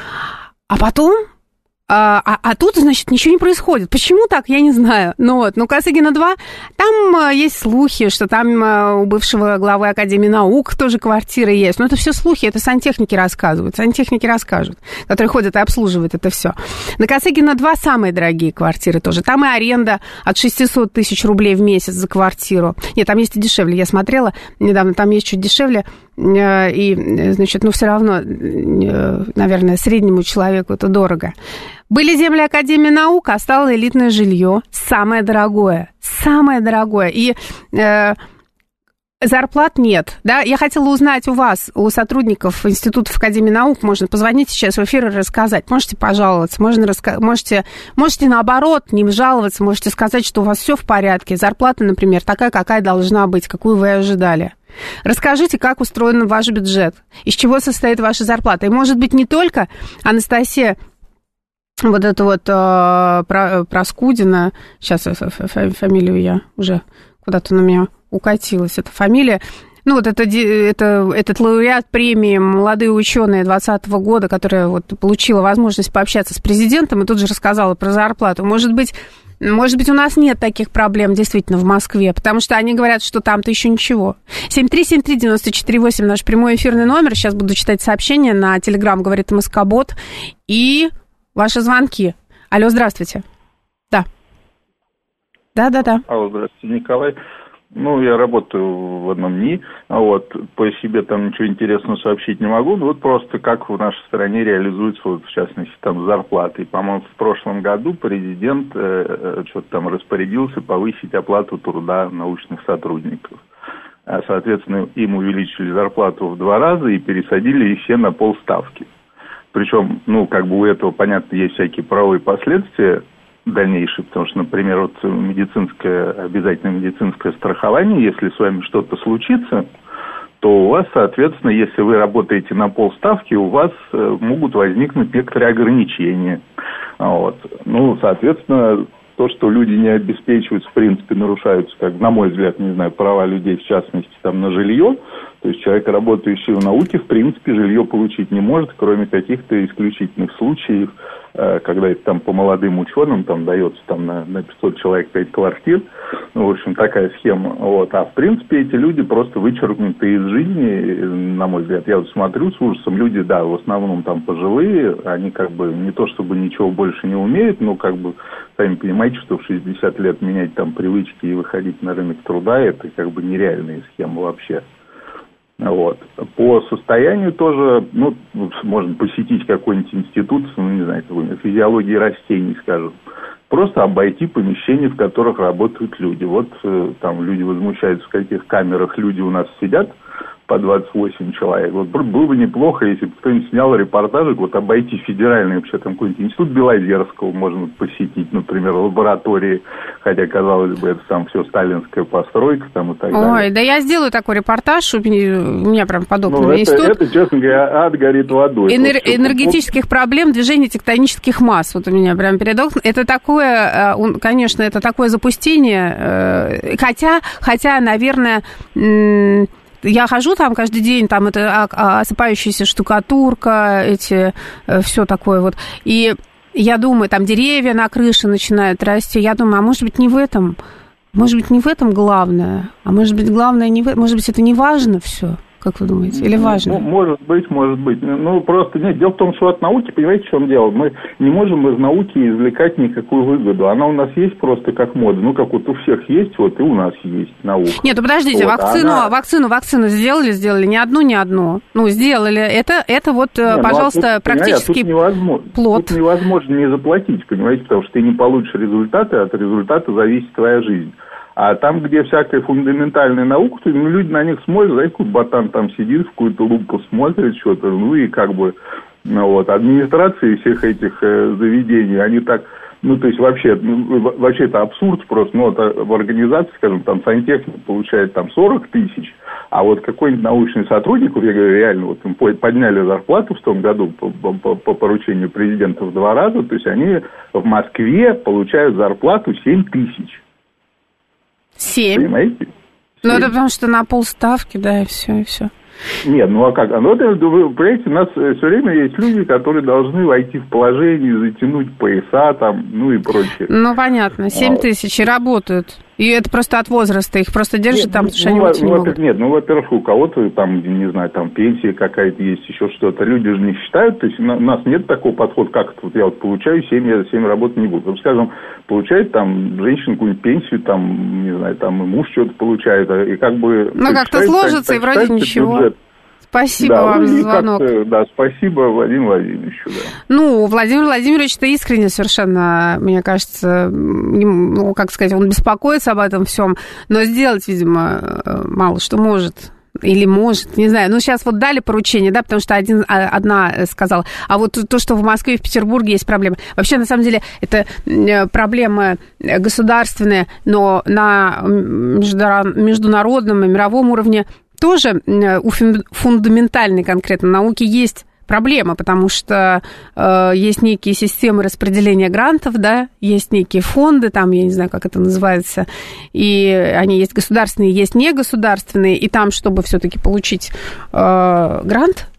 А потом... А, а, а тут, значит, ничего не происходит. Почему так, я не знаю. Ну вот, ну Косыгина два, там а, есть слухи, что там а, у бывшего главы Академии наук тоже квартиры есть. Но это все слухи, это сантехники рассказывают. Сантехники расскажут, которые ходят и обслуживают это все. На Косыгина два самые дорогие квартиры тоже. Там и аренда от шестисот тысяч рублей в месяц за квартиру. Нет, там есть и дешевле. Я смотрела недавно, там есть чуть дешевле. И, значит, ну, все равно, наверное, среднему человеку это дорого. Были земли Академии наук, а стало элитное жилье, самое дорогое, самое дорогое. И э, зарплат нет, да. Я хотела узнать у вас, у сотрудников институтов Академии наук, можно позвонить сейчас в эфир и рассказать. Можете пожаловаться, можно раска... можете, можете наоборот не жаловаться, можете сказать, что у вас все в порядке. Зарплата, например, такая, какая должна быть, какую вы ожидали. Расскажите, как устроен ваш бюджет, из чего состоит ваша зарплата. И, может быть, не только Анастасия, вот это вот э, Проскудина, сейчас фамилию я уже куда-то на меня укатилась, эта фамилия, ну, вот это, это, этот лауреат премии «Молодые ученые» двадцатого года, которая вот получила возможность пообщаться с президентом и тут же рассказала про зарплату. Может быть, Может быть, у нас нет таких проблем действительно в Москве, потому что они говорят, что там-то еще ничего. семь три семь три девять четыре восемь наш прямой эфирный номер. Сейчас буду читать сообщения на Телеграм, говорит МСК-бот. И ваши звонки. Алло, здравствуйте. Да. Да-да-да. Алло, здравствуйте, Николай. Ну, я работаю в одном НИИ, а вот по себе там ничего интересного сообщить не могу. Ну, вот просто как в нашей стране реализуется, вот, в частности, там зарплаты. По-моему, в прошлом году президент э, что-то там распорядился повысить оплату труда научных сотрудников. А, соответственно, им увеличили зарплату в два раза и пересадили их все на полставки. Причем, ну, как бы у этого, понятно, есть всякие правовые последствия дальнейшие, потому что, например, вот медицинское, обязательное медицинское страхование, если с вами что-то случится, то у вас, соответственно, если вы работаете на полставки, у вас могут возникнуть некоторые ограничения. Вот. Ну, соответственно, то, что люди не обеспечиваются, в принципе, нарушаются, как, на мой взгляд, не знаю, права людей, в частности, там, на жилье. То есть человек, работающий в науке, в принципе, жилье получить не может, кроме каких-то исключительных случаев, когда это там по молодым ученым там дается там на, на пятьсот человек пять квартир. Ну, в общем, такая схема. Вот. А в принципе эти люди просто вычеркнуты из жизни, на мой взгляд. Я вот смотрю с ужасом, люди, да, в основном там пожилые, они как бы не то чтобы ничего больше не умеют, но как бы, сами понимаете, что в шестьдесят лет менять там привычки и выходить на рынок труда, это как бы нереальная схема вообще. Вот. По состоянию тоже, ну, можно посетить какой-нибудь институт, ну, не знаю, какой-нибудь физиологии растений, скажем. Просто обойти помещения, в которых работают люди. Вот э, там люди возмущаются, в каких камерах люди у нас сидят, по двадцать восемь человек. Вот было бы неплохо, если бы кто-нибудь снял репортажик, вот обойти федеральный вообще там какой-нибудь институт Белозерского можно посетить, например, лаборатории, хотя, казалось бы, это там все сталинская постройка там и так далее. Ой, да я сделаю такой репортаж, у меня, у меня прям под окнами ну, это, институт. это, честно говоря, ад горит водой. Энер... Энергетических проблем, движения тектонических масс. Вот у меня прям перед окнами. Это такое, конечно, это такое запустение, хотя, хотя, наверное... Я хожу там каждый день, там это осыпающаяся штукатурка, эти, все такое вот. И я думаю, там деревья на крыше начинают расти. Я думаю, а может быть, не в этом, может быть, не в этом главное, а может быть, главное не в этом, может быть, это не важно все. Как вы думаете? Или важно? Ну, может быть, может быть. Ну, просто нет. Дело в том, что от науки, понимаете, в чем дело? Мы не можем из науки извлекать никакую выгоду. Она у нас есть просто как мода. Ну, как вот у всех есть, вот и у нас есть наука. Нет, ну подождите, вот, вакцину, она... вакцину, вакцину сделали, сделали, не одну, не одну. Ну, сделали. Это, это вот, не, пожалуйста, ну, а тут, практически тут невозможно, плод. Тут невозможно не заплатить, понимаете, потому что ты не получишь результаты, от результата зависит твоя жизнь. А там, где всякая фундаментальная наука, то, ну, люди на них смотрят, знаете, какой ботан там сидит, в какую-то лупу смотрит что-то, ну, и как бы, ну, вот, администрации всех этих э, заведений, они так, ну, то есть, вообще, ну, вообще это абсурд просто, ну, вот, в организации, скажем, там, сантехник получает там сорок тысяч, а вот какой-нибудь научный сотрудник, я говорю, реально, вот им подняли зарплату в том году по, по, по поручению президента в два раза, то есть, они в Москве получают зарплату семь тысяч. Семь. Понимаете? Ну, это потому что на полставки, да, и все, и все. Нет, ну а как? Ну, это, вы понимаете, у нас все время есть люди, которые должны войти в положение, затянуть пояса там, ну и прочее. Ну, понятно, семь тысяч и работают. И это просто от возраста, их просто держат нет, там, потому что ну, они выйти ну, не могут. Нет, ну, во-первых, у кого-то там, не знаю, там пенсия какая-то есть, еще что-то. Люди же не считают, то есть у нас нет такого подхода, как это вот я вот получаю семь, я семь работать не буду. Вот, скажем, получает там женщина какую-нибудь пенсию, там, не знаю, там и муж что-то получает, и как бы... Ну, как-то сложится, так, и вроде ничего. Бюджет. Спасибо да, вам за звонок. Да, спасибо Владимиру Владимировичу. Да. Ну, Владимир Владимирович-то искренне совершенно, мне кажется, ну, как сказать, он беспокоится об этом всем, но сделать, видимо, мало что может. Или может, не знаю. Ну, сейчас вот дали поручение, да, потому что один, одна сказала. А вот то, что в Москве и в Петербурге есть проблемы. Вообще, на самом деле, это проблемы государственные, но на международном и мировом уровне тоже у фундаментальной конкретно науки есть проблема, потому что э, есть некие системы распределения грантов, да, есть некие фонды, там, я не знаю, как это называется, и они есть государственные, есть негосударственные, и там, чтобы все-таки получить э, грант,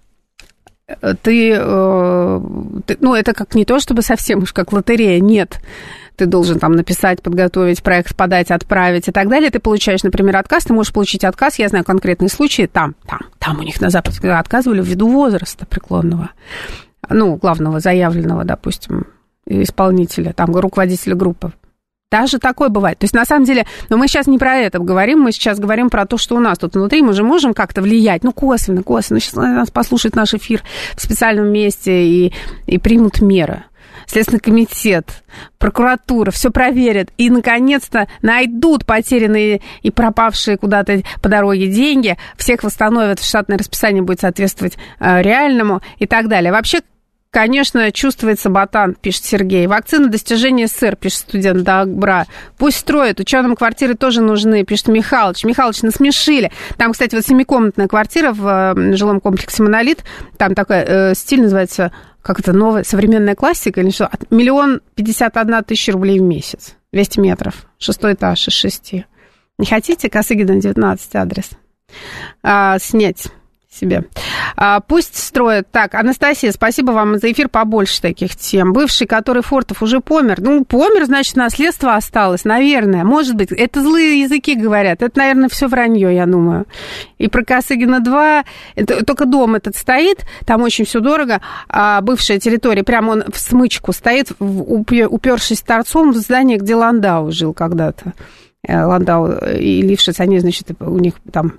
ты, э, ты, ну, это как не то, чтобы совсем уж как лотерея, нет. Ты должен там написать, подготовить проект, подать, отправить и так далее. Ты получаешь, например, отказ, ты можешь получить отказ. Я знаю конкретные случаи, там, там, там у них на Западе отказывали ввиду возраста преклонного, ну, главного заявленного, допустим, исполнителя, там, руководителя группы. Даже такое бывает. То есть, на самом деле, но мы сейчас не про это говорим, мы сейчас говорим про то, что у нас тут внутри, мы же можем как-то влиять, ну, косвенно, косвенно. Сейчас нас послушает наш эфир в специальном месте и, и примут меры. Следственный комитет, прокуратура, все проверят и, наконец-то, найдут потерянные и пропавшие куда-то по дороге деньги, всех восстановят, штатное расписание будет соответствовать э, реальному и так далее. Вообще, конечно, чувствуется ботан, пишет Сергей. Вакцина достижения СССР, пишет студент Добра. Пусть строят, ученым квартиры тоже нужны, пишет Михалыч. Михалыч, насмешили. Там, кстати, вот семикомнатная квартира в э, жилом комплексе «Монолит», там такой э, стиль называется... Как это, новая современная классика или что? Миллион пятьдесят одна тысяча рублей в месяц. двести метров. Шестой этаж из шести. Не хотите? Косыгина, девятнадцать, адрес. А, снять себе. А, пусть строят. Так, Анастасия, спасибо вам за эфир, побольше таких тем. Бывший, который Фортов уже помер. Ну, помер, значит, наследство осталось, наверное. Может быть. Это злые языки говорят. Это, наверное, все вранье, я думаю. И про Косыгина два. Это, только дом этот стоит, там очень все дорого. А бывшая территория, прямо он в смычку стоит, упершись торцом в здание, где Ландау жил когда-то. Ландау и Лившиц, они, значит, у них там...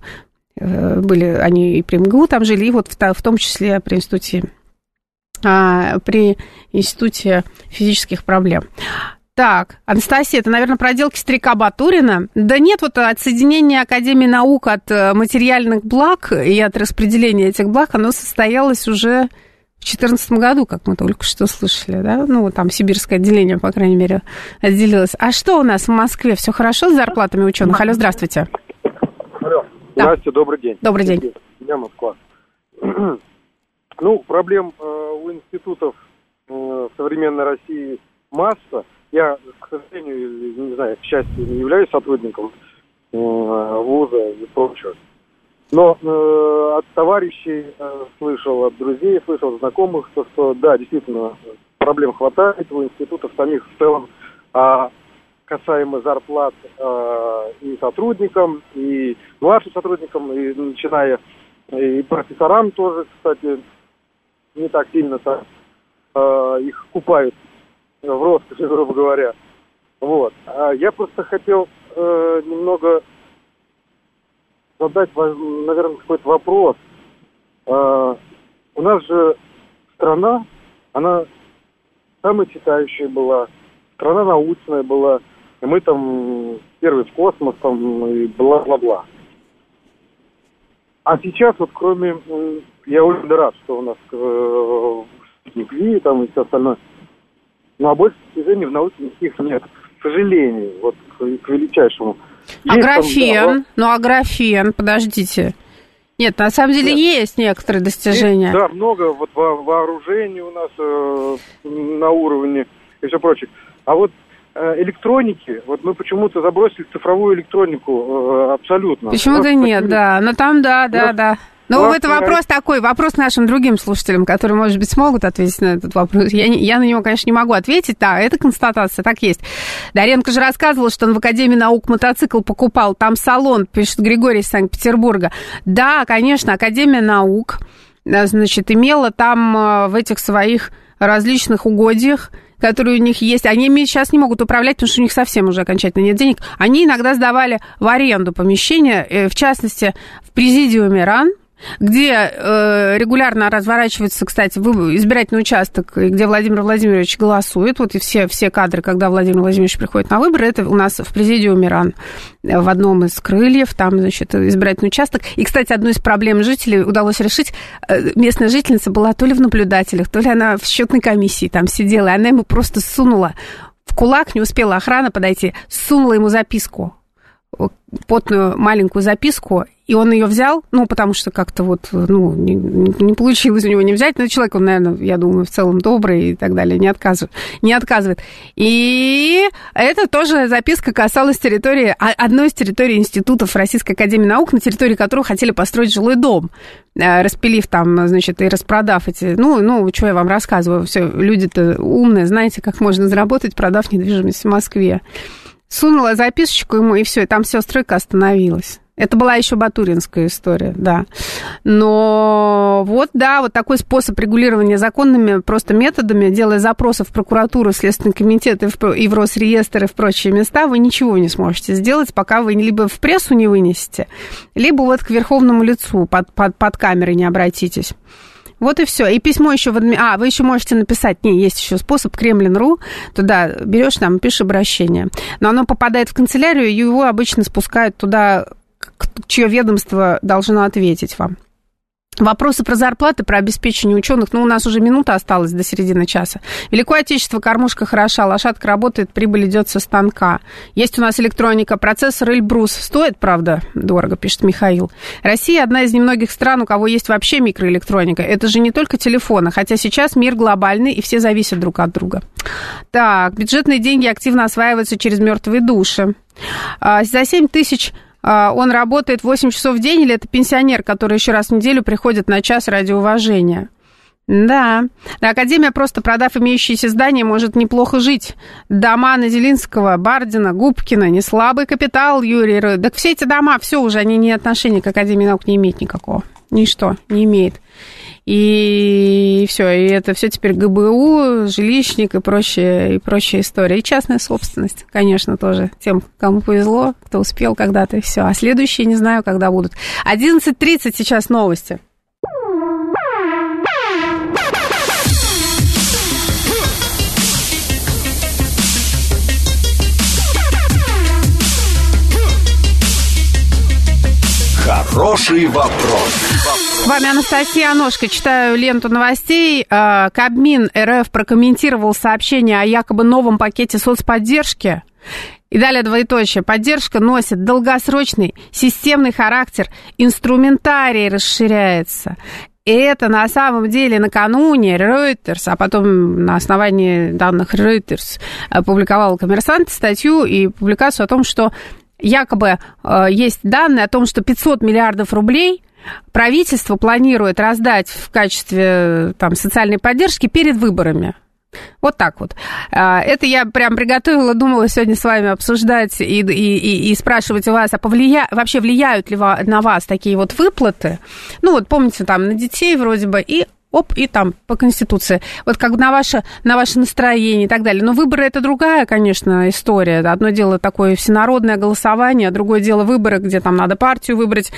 были они и при МГУ там жили, и вот в, в том числе при институте, а, при институте физических проблем. Так, Анастасия, это, наверное, проделки старика Батурина? Да нет, вот отсоединение Академии наук от материальных благ и от распределения этих благ, оно состоялось уже в две тысячи четырнадцатом году, как мы только что слышали, да? Ну, там сибирское отделение, по крайней мере, отделилось. А что у нас в Москве? Все хорошо с зарплатами ученых? Алло, здравствуйте. Алло. Да. Настя, добрый день. Добрый день. Я Москва. Ну, проблем э, у институтов э, в современной России масса. Я, к сожалению, не знаю, к счастью, не являюсь сотрудником э, вуза и прочего. Но э, от товарищей э, слышал, от друзей слышал, от знакомых, то, что да, действительно, проблем хватает у институтов самих в целом, а касаемо зарплат э, и сотрудникам, и младшим сотрудникам, и начиная и профессорам тоже, кстати, не так сильно э, их купают в роскоши, грубо говоря. Вот. А я просто хотел э, немного задать, наверное, какой-то вопрос. Э, у нас же страна, она самая читающая была, страна научная была, и мы там первый в космос, там, и бла-бла-бла. А сейчас вот кроме... Я очень рад, что у нас э, спутник Ви там и все остальное. Ну, а больше достижений в науке никаких нет, к сожалению, вот к, к величайшему. А есть графен? Там, да, ну, а графен, подождите. Нет, на самом деле нет. Есть некоторые достижения. Есть, да, много вот во, вооружений у нас э, на уровне и все прочее. А вот э, электроники, вот мы почему-то забросили цифровую электронику э, абсолютно. Почему-то вот, нет, такие... да. Но там, да, да, ну, да. Ну, это вопрос такой, вопрос нашим другим слушателям, которые, может быть, смогут ответить на этот вопрос. Я, не, я на него, конечно, не могу ответить, да, это констатация, так есть. Даренко же рассказывал, что он в Академии наук мотоцикл покупал, там салон, пишет Григорий из Санкт-Петербурга. Да, конечно, Академия наук, значит, имела там в этих своих различных угодьях, которые у них есть, они сейчас не могут управлять, потому что у них совсем уже окончательно нет денег. Они иногда сдавали в аренду помещения, в частности, в президиуме РАН, где э, регулярно разворачивается, кстати, избирательный участок, где Владимир Владимирович голосует. Вот и все, все кадры, когда Владимир Владимирович приходит на выборы, это у нас в президиуме РАН в одном из крыльев, там, значит, избирательный участок. И, кстати, одну из проблем жителей удалось решить. Местная жительница была то ли в наблюдателях, то ли она в счетной комиссии там сидела, и она ему просто сунула в кулак, не успела охрана подойти, сунула ему записку, потную маленькую записку, и он ее взял, ну, потому что как-то вот, ну, не, не получилось у него не взять, но человек, он, наверное, я думаю, в целом добрый и так далее, не отказывает. Не отказывает. И это тоже записка касалась территории, одной из территорий институтов Российской Академии Наук, на территории которого хотели построить жилой дом, распилив там, значит, и распродав эти, ну, ну, что я вам рассказываю, все, люди-то умные, знаете, как можно заработать, продав недвижимость в Москве. Сунула записочку ему, и все, и там вся стройка остановилась. Это была еще батуринская история, да. Но вот, да, вот такой способ регулирования законными просто методами, делая запросы в прокуратуру, Следственный комитет и в, и в Росреестр и в прочие места, вы ничего не сможете сделать, пока вы либо в прессу не вынесете, либо вот к верховному лицу под, под, под камерой не обратитесь. Вот и все. И письмо еще в адми... А, вы еще можете написать. Не, есть еще способ Кремлин точка ру. Туда берешь, там, пишешь обращение. Но оно попадает в канцелярию, и его обычно спускают туда, чье ведомство должно ответить вам. Вопросы про зарплаты, про обеспечение ученых. Ну, у нас уже минута осталась до середины часа. Великое Отечество, кормушка хороша, лошадка работает, прибыль идет со станка. Есть у нас электроника, процессор Эльбрус. Стоит, правда, дорого, пишет Михаил. Россия одна из немногих стран, у кого есть вообще микроэлектроника. Это же не только телефоны, хотя сейчас мир глобальный, и все зависят друг от друга. Так, бюджетные деньги активно осваиваются через мертвые души. За семь тысяч... Он работает восемь часов в день, или это пенсионер, который еще раз в неделю приходит на час ради уважения? Да. Академия, просто продав имеющиеся здания, может неплохо жить. Дома Наделинского, Бардина, Губкина, не слабый капитал, Юрий. Так все эти дома, все уже, они не отношения к Академии наук не имеют никакого. Ничто не имеет. и все, и это все теперь ГБУ, жилищник и прочая, и прочая история. И частная собственность, конечно, тоже тем, кому повезло, кто успел когда-то, и все. А следующие не знаю, когда будут. одиннадцать тридцать сейчас новости. Хороший вопрос. С вами Анастасия Аношка. Читаю ленту новостей. Кабмин РФ прокомментировал сообщение о якобы новом пакете соцподдержки. И далее двоеточие. Поддержка носит долгосрочный системный характер. Инструментарий расширяется. И это на самом деле накануне Reuters, а потом на основании данных Reuters опубликовал «Коммерсант» статью и публикацию о том, что якобы э, есть данные о том, что пятьсот миллиардов рублей правительство планирует раздать в качестве там, социальной поддержки перед выборами. Вот так вот. Это я прям приготовила, думала сегодня с вами обсуждать и, и, и спрашивать у вас, а повлия... вообще влияют ли на вас такие вот выплаты? Ну вот помните, там на детей вроде бы и... Оп, и там по Конституции. Вот как на ваше, на ваше настроение и так далее. Но выборы – это другая, конечно, история. Одно дело такое всенародное голосование, а другое дело выборы, где там надо партию выбрать.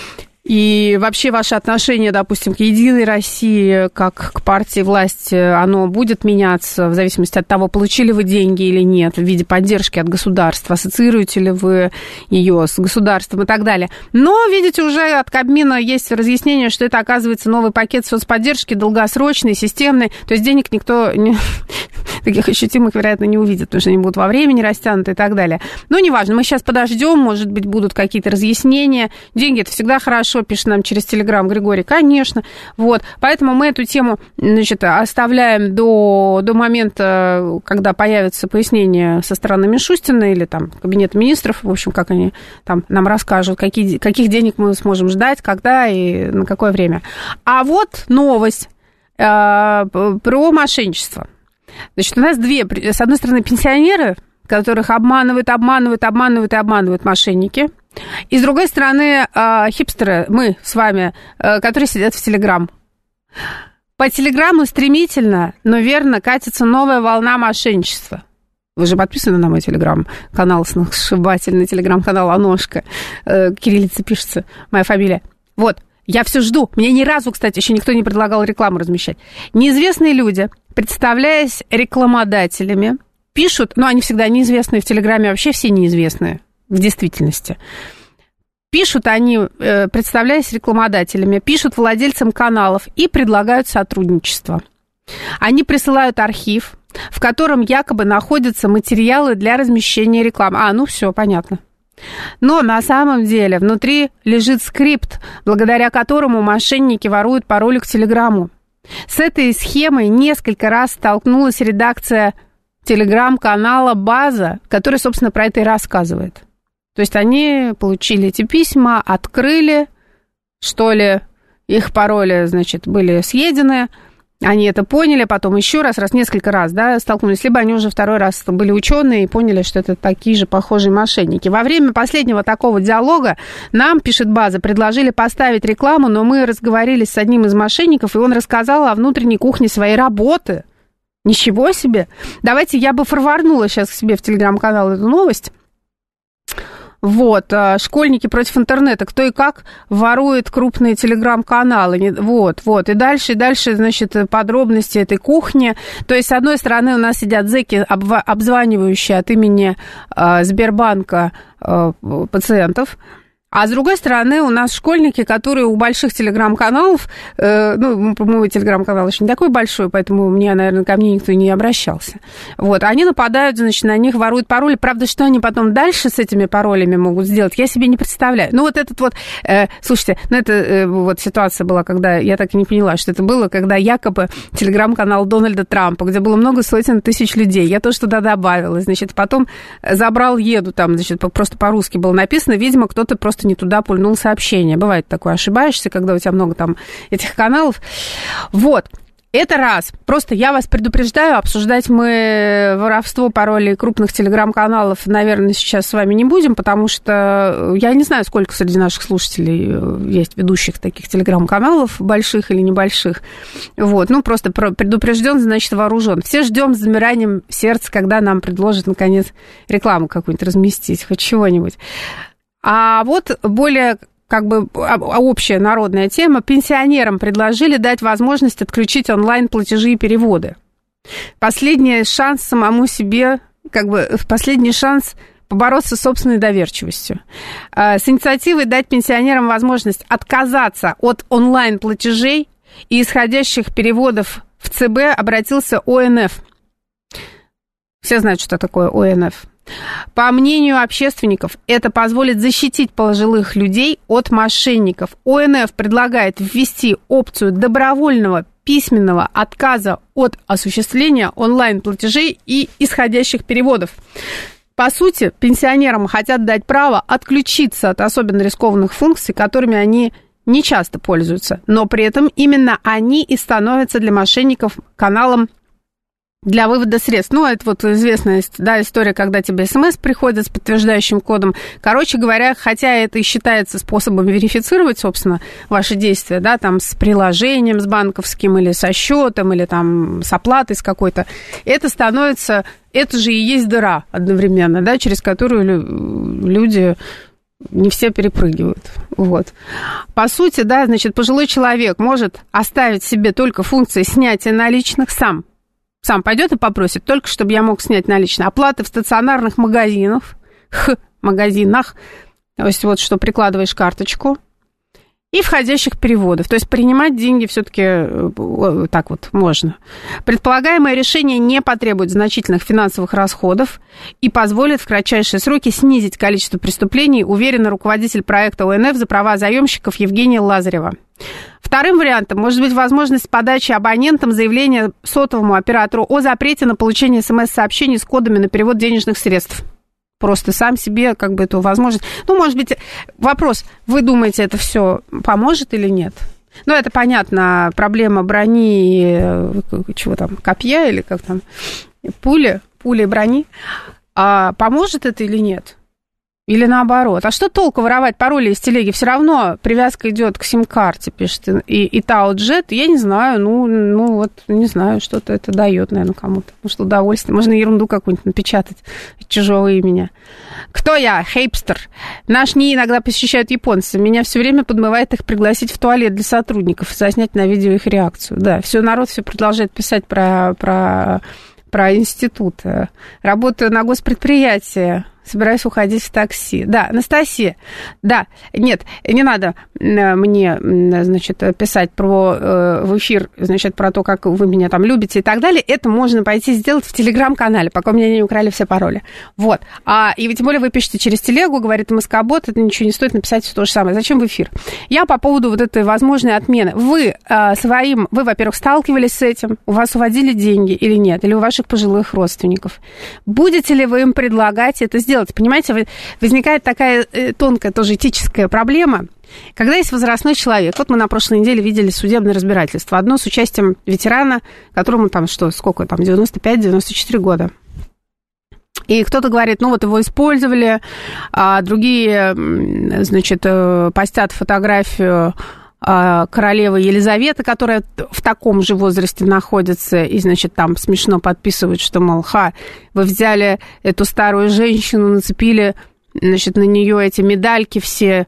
И вообще ваше отношение, допустим, к «Единой России», как к партии власти, оно будет меняться в зависимости от того, получили вы деньги или нет в виде поддержки от государства, ассоциируете ли вы ее с государством и так далее. Но, видите, уже от Кабмина есть разъяснение, что это, оказывается, новый пакет соцподдержки, долгосрочный, системный, то есть денег никто не... таких ощутимых, вероятно, не увидит, потому что они будут во времени растянуты и так далее. Но неважно, мы сейчас подождем, может быть, будут какие-то разъяснения. Деньги – это всегда хорошо, пишет нам через Телеграм Григорий, конечно. Вот, поэтому мы эту тему, значит, оставляем до, до момента, когда появятся пояснения со стороны Мишустина или там Кабинета министров, в общем, как они там нам расскажут, какие, каких денег мы сможем ждать, когда и на какое время. А вот новость э, про мошенничество. Значит, у нас две, с одной стороны, пенсионеры, которых обманывают, обманывают, обманывают и обманывают мошенники. И, с другой стороны, хипстеры, мы с вами, которые сидят в Телеграм. По Телеграму стремительно, но верно катится новая волна мошенничества. Вы же подписаны на мой Телеграм-канал, сногсшибательный Телеграм-канал Аношка. Кириллица пишется, моя фамилия. Вот, я все жду. Мне ни разу, кстати, еще никто не предлагал рекламу размещать. Неизвестные люди, представляясь рекламодателями, пишут, ну, они всегда неизвестные, в Телеграме вообще все неизвестные. В действительности. Пишут они, представляясь рекламодателями, пишут владельцам каналов и предлагают сотрудничество. Они присылают архив, в котором якобы находятся материалы для размещения рекламы. А, ну все, понятно. Но на самом деле внутри лежит скрипт, благодаря которому мошенники воруют пароли к Телеграму. С этой схемой несколько раз столкнулась редакция Телеграм-канала «База», который, собственно, про это и рассказывает. То есть они получили эти письма, открыли, что ли, их пароли, значит, были съедены, они это поняли, потом еще раз, раз несколько раз, да, столкнулись, либо они уже второй раз были ученые и поняли, что это такие же похожие мошенники. Во время последнего такого диалога нам, пишет База, предложили поставить рекламу, но мы разговорились с одним из мошенников, и он рассказал о внутренней кухне своей работы. Ничего себе! Давайте я бы форварнула сейчас к себе в Телеграм-канал эту новость. Вот, школьники против интернета, кто и как ворует крупные телеграм-каналы, вот, вот, и дальше, и дальше, значит, подробности этой кухни, то есть, с одной стороны, у нас сидят зэки, обзванивающие от имени э, Сбербанка э, пациентов, а с другой стороны, у нас школьники, которые у больших телеграм-каналов, э, ну, мой телеграм-канал еще не такой большой, поэтому мне, наверное, ко мне никто и не обращался. Вот, они нападают, значит, на них, воруют пароли. Правда, что они потом дальше с этими паролями могут сделать, я себе не представляю. Ну, вот этот вот, э, слушайте, ну, это э, вот ситуация была, когда, я так и не поняла, что это было, когда якобы телеграм-канал Дональда Трампа, где было много сотен тысяч людей, я тоже туда добавилась, значит, потом забрал еду, там, значит, просто по-русски было написано, видимо, кто-то просто не туда пульнул сообщение. Бывает такое, ошибаешься, когда у тебя много там этих каналов. Вот. Это раз. Просто я вас предупреждаю, обсуждать мы воровство паролей крупных телеграм-каналов, наверное, сейчас с вами не будем, потому что я не знаю, сколько среди наших слушателей есть ведущих таких телеграм-каналов, больших или небольших. Вот. Ну, просто предупрежден, значит, вооружен. Все ждем с замиранием сердца, когда нам предложат, наконец, рекламу какую-нибудь разместить, хоть чего-нибудь. А вот более... как бы общая народная тема, пенсионерам предложили дать возможность отключить онлайн-платежи и переводы. Последний шанс самому себе, как бы последний шанс побороться с собственной доверчивостью. С инициативой дать пенсионерам возможность отказаться от онлайн-платежей и исходящих переводов в ЦБ обратился О Эн Эф. Все знают, что такое О Эн Эф. По мнению общественников, это позволит защитить пожилых людей от мошенников. О Эн Эф предлагает ввести опцию добровольного письменного отказа от осуществления онлайн-платежей и исходящих переводов. По сути, пенсионерам хотят дать право отключиться от особенно рискованных функций, которыми они не часто пользуются, но при этом именно они и становятся для мошенников каналом для вывода средств. Ну, это вот известная, да, история, когда тебе смс приходит с подтверждающим кодом. Короче говоря, хотя это и считается способом верифицировать, собственно, ваши действия, да, там с приложением, с банковским или со счетом, или там с оплатой с какой-то, это становится, это же и есть дыра одновременно, да, через которую люди... не все перепрыгивают. Вот. По сути, да, значит, пожилой человек может оставить себе только функции снятия наличных сам. Сам пойдет и попросит, только чтобы я мог снять наличные. Оплаты в стационарных магазинах, х, магазинах, то есть вот что прикладываешь карточку, и входящих переводов. То есть принимать деньги все-таки так вот можно. Предполагаемое решение не потребует значительных финансовых расходов и позволит в кратчайшие сроки снизить количество преступлений, уверен руководитель проекта О Эн Эф за права заемщиков Евгения Лазарева. Вторым вариантом может быть возможность подачи абонентам заявления сотовому оператору о запрете на получение смс-сообщений с кодами на перевод денежных средств. Просто сам себе как бы эту возможность. Ну, может быть, вопрос, вы думаете, это все поможет или нет? Ну, это понятно, проблема брони, чего там, копья или как там, пули, пули брони. А поможет это или нет? Или наоборот. А что толку воровать пароли из телеги? Все равно привязка идет к сим-карте, пишет и, и Тау-Джет. Я не знаю, ну, ну вот, не знаю, что-то это дает, наверное, кому-то. Может, удовольствие. Можно ерунду какую-нибудь напечатать чужого имени. Кто я? Хейпстер. Наш НИИ иногда посещают японцы. Меня все время подмывает их пригласить в туалет для сотрудников, заснять на видео их реакцию. Да, все, народ все продолжает писать про, про, про институт. Работаю на госпредприятии. Собираюсь уходить в такси. Да, Анастасия, да, нет, не надо мне, значит, писать про, в эфир, значит, про то, как вы меня там любите и так далее. Это можно пойти сделать в Телеграм-канале, пока у меня не украли все пароли. Вот. А, и тем более вы пишете через телегу, говорит МСК-бот, это ничего не стоит написать все то же самое. Зачем в эфир? Я по поводу вот этой возможной отмены. Вы а, своим, вы, во-первых, сталкивались с этим, у вас уводили деньги или нет, или у ваших пожилых родственников. Будете ли вы им предлагать это сделать? Понимаете, возникает такая тонкая тоже этическая проблема, когда есть возрастной человек. Вот мы на прошлой неделе видели судебное разбирательство. Одно с участием ветерана, которому там что, сколько там, девяносто пять - девяносто четыре года. И кто-то говорит, ну вот его использовали, а другие, значит, постят фотографию королевы Елизаветы, которая в таком же возрасте находится, и, значит, там смешно подписывают, что, мол, ха, вы взяли эту старую женщину, нацепили, значит, на нее эти медальки все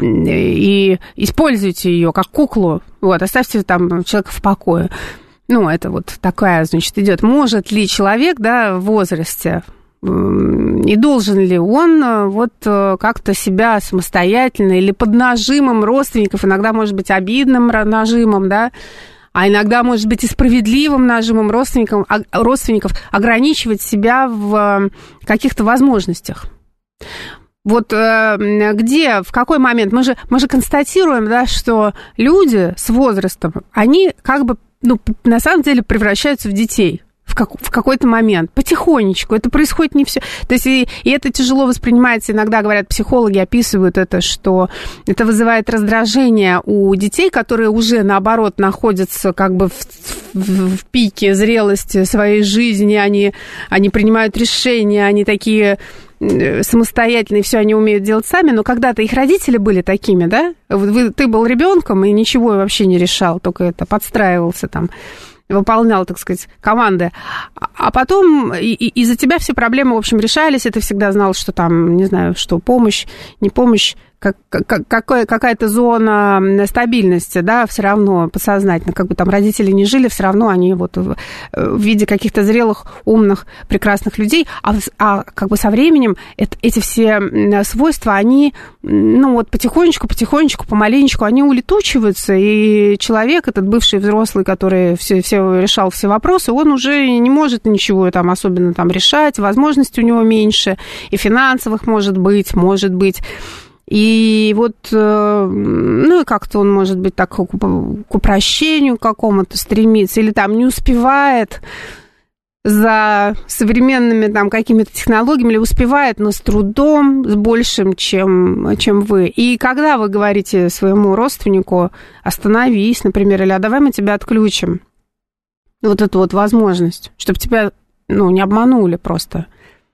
и используйте ее как куклу, вот, оставьте там человека в покое. Ну, это вот такая, значит, идет. Может ли человек, да, в возрасте, и должен ли он вот как-то себя самостоятельно или под нажимом родственников, иногда может быть обидным нажимом, да, а иногда может быть и справедливым нажимом родственников, родственников ограничивать себя в каких-то возможностях. Вот где, в какой момент, мы же, мы же констатируем, да, что люди с возрастом, они как бы, ну, на самом деле превращаются в детей. в, как, в какой-то момент, потихонечку. Это происходит не все. То есть и, и это тяжело воспринимается. Иногда, говорят, психологи описывают это, что это вызывает раздражение у детей, которые уже, наоборот, находятся как бы в, в, в пике зрелости своей жизни. Они, они принимают решения, они такие самостоятельные, все они умеют делать сами. Но когда-то их родители были такими, да? Вы, ты был ребенком и ничего вообще не решал, только это подстраивался там, выполнял, так сказать, команды. А потом и, и, из-за тебя все проблемы, в общем, решались, и ты всегда знал, что там, не знаю, что помощь, не помощь, как, как, какая, какая-то зона стабильности, да, все равно подсознательно, как бы там родители не жили, все равно они вот в, в виде каких-то зрелых, умных, прекрасных людей, а, а как бы со временем это, эти все свойства, они, ну вот потихонечку, потихонечку, помаленечку, они улетучиваются, и человек, этот бывший взрослый, который все, все решал все вопросы, он уже не может ничего там особенно там решать, возможностей у него меньше, и финансовых, может быть, может быть. И вот, ну, и как-то он, может быть, так к упрощению какому-то стремится, или там не успевает за современными там какими-то технологиями, или успевает, но с трудом, с большим, чем, чем вы. И когда вы говорите своему родственнику, остановись, например, или а давай мы тебя отключим, вот эту вот возможность, чтобы тебя, ну, не обманули просто,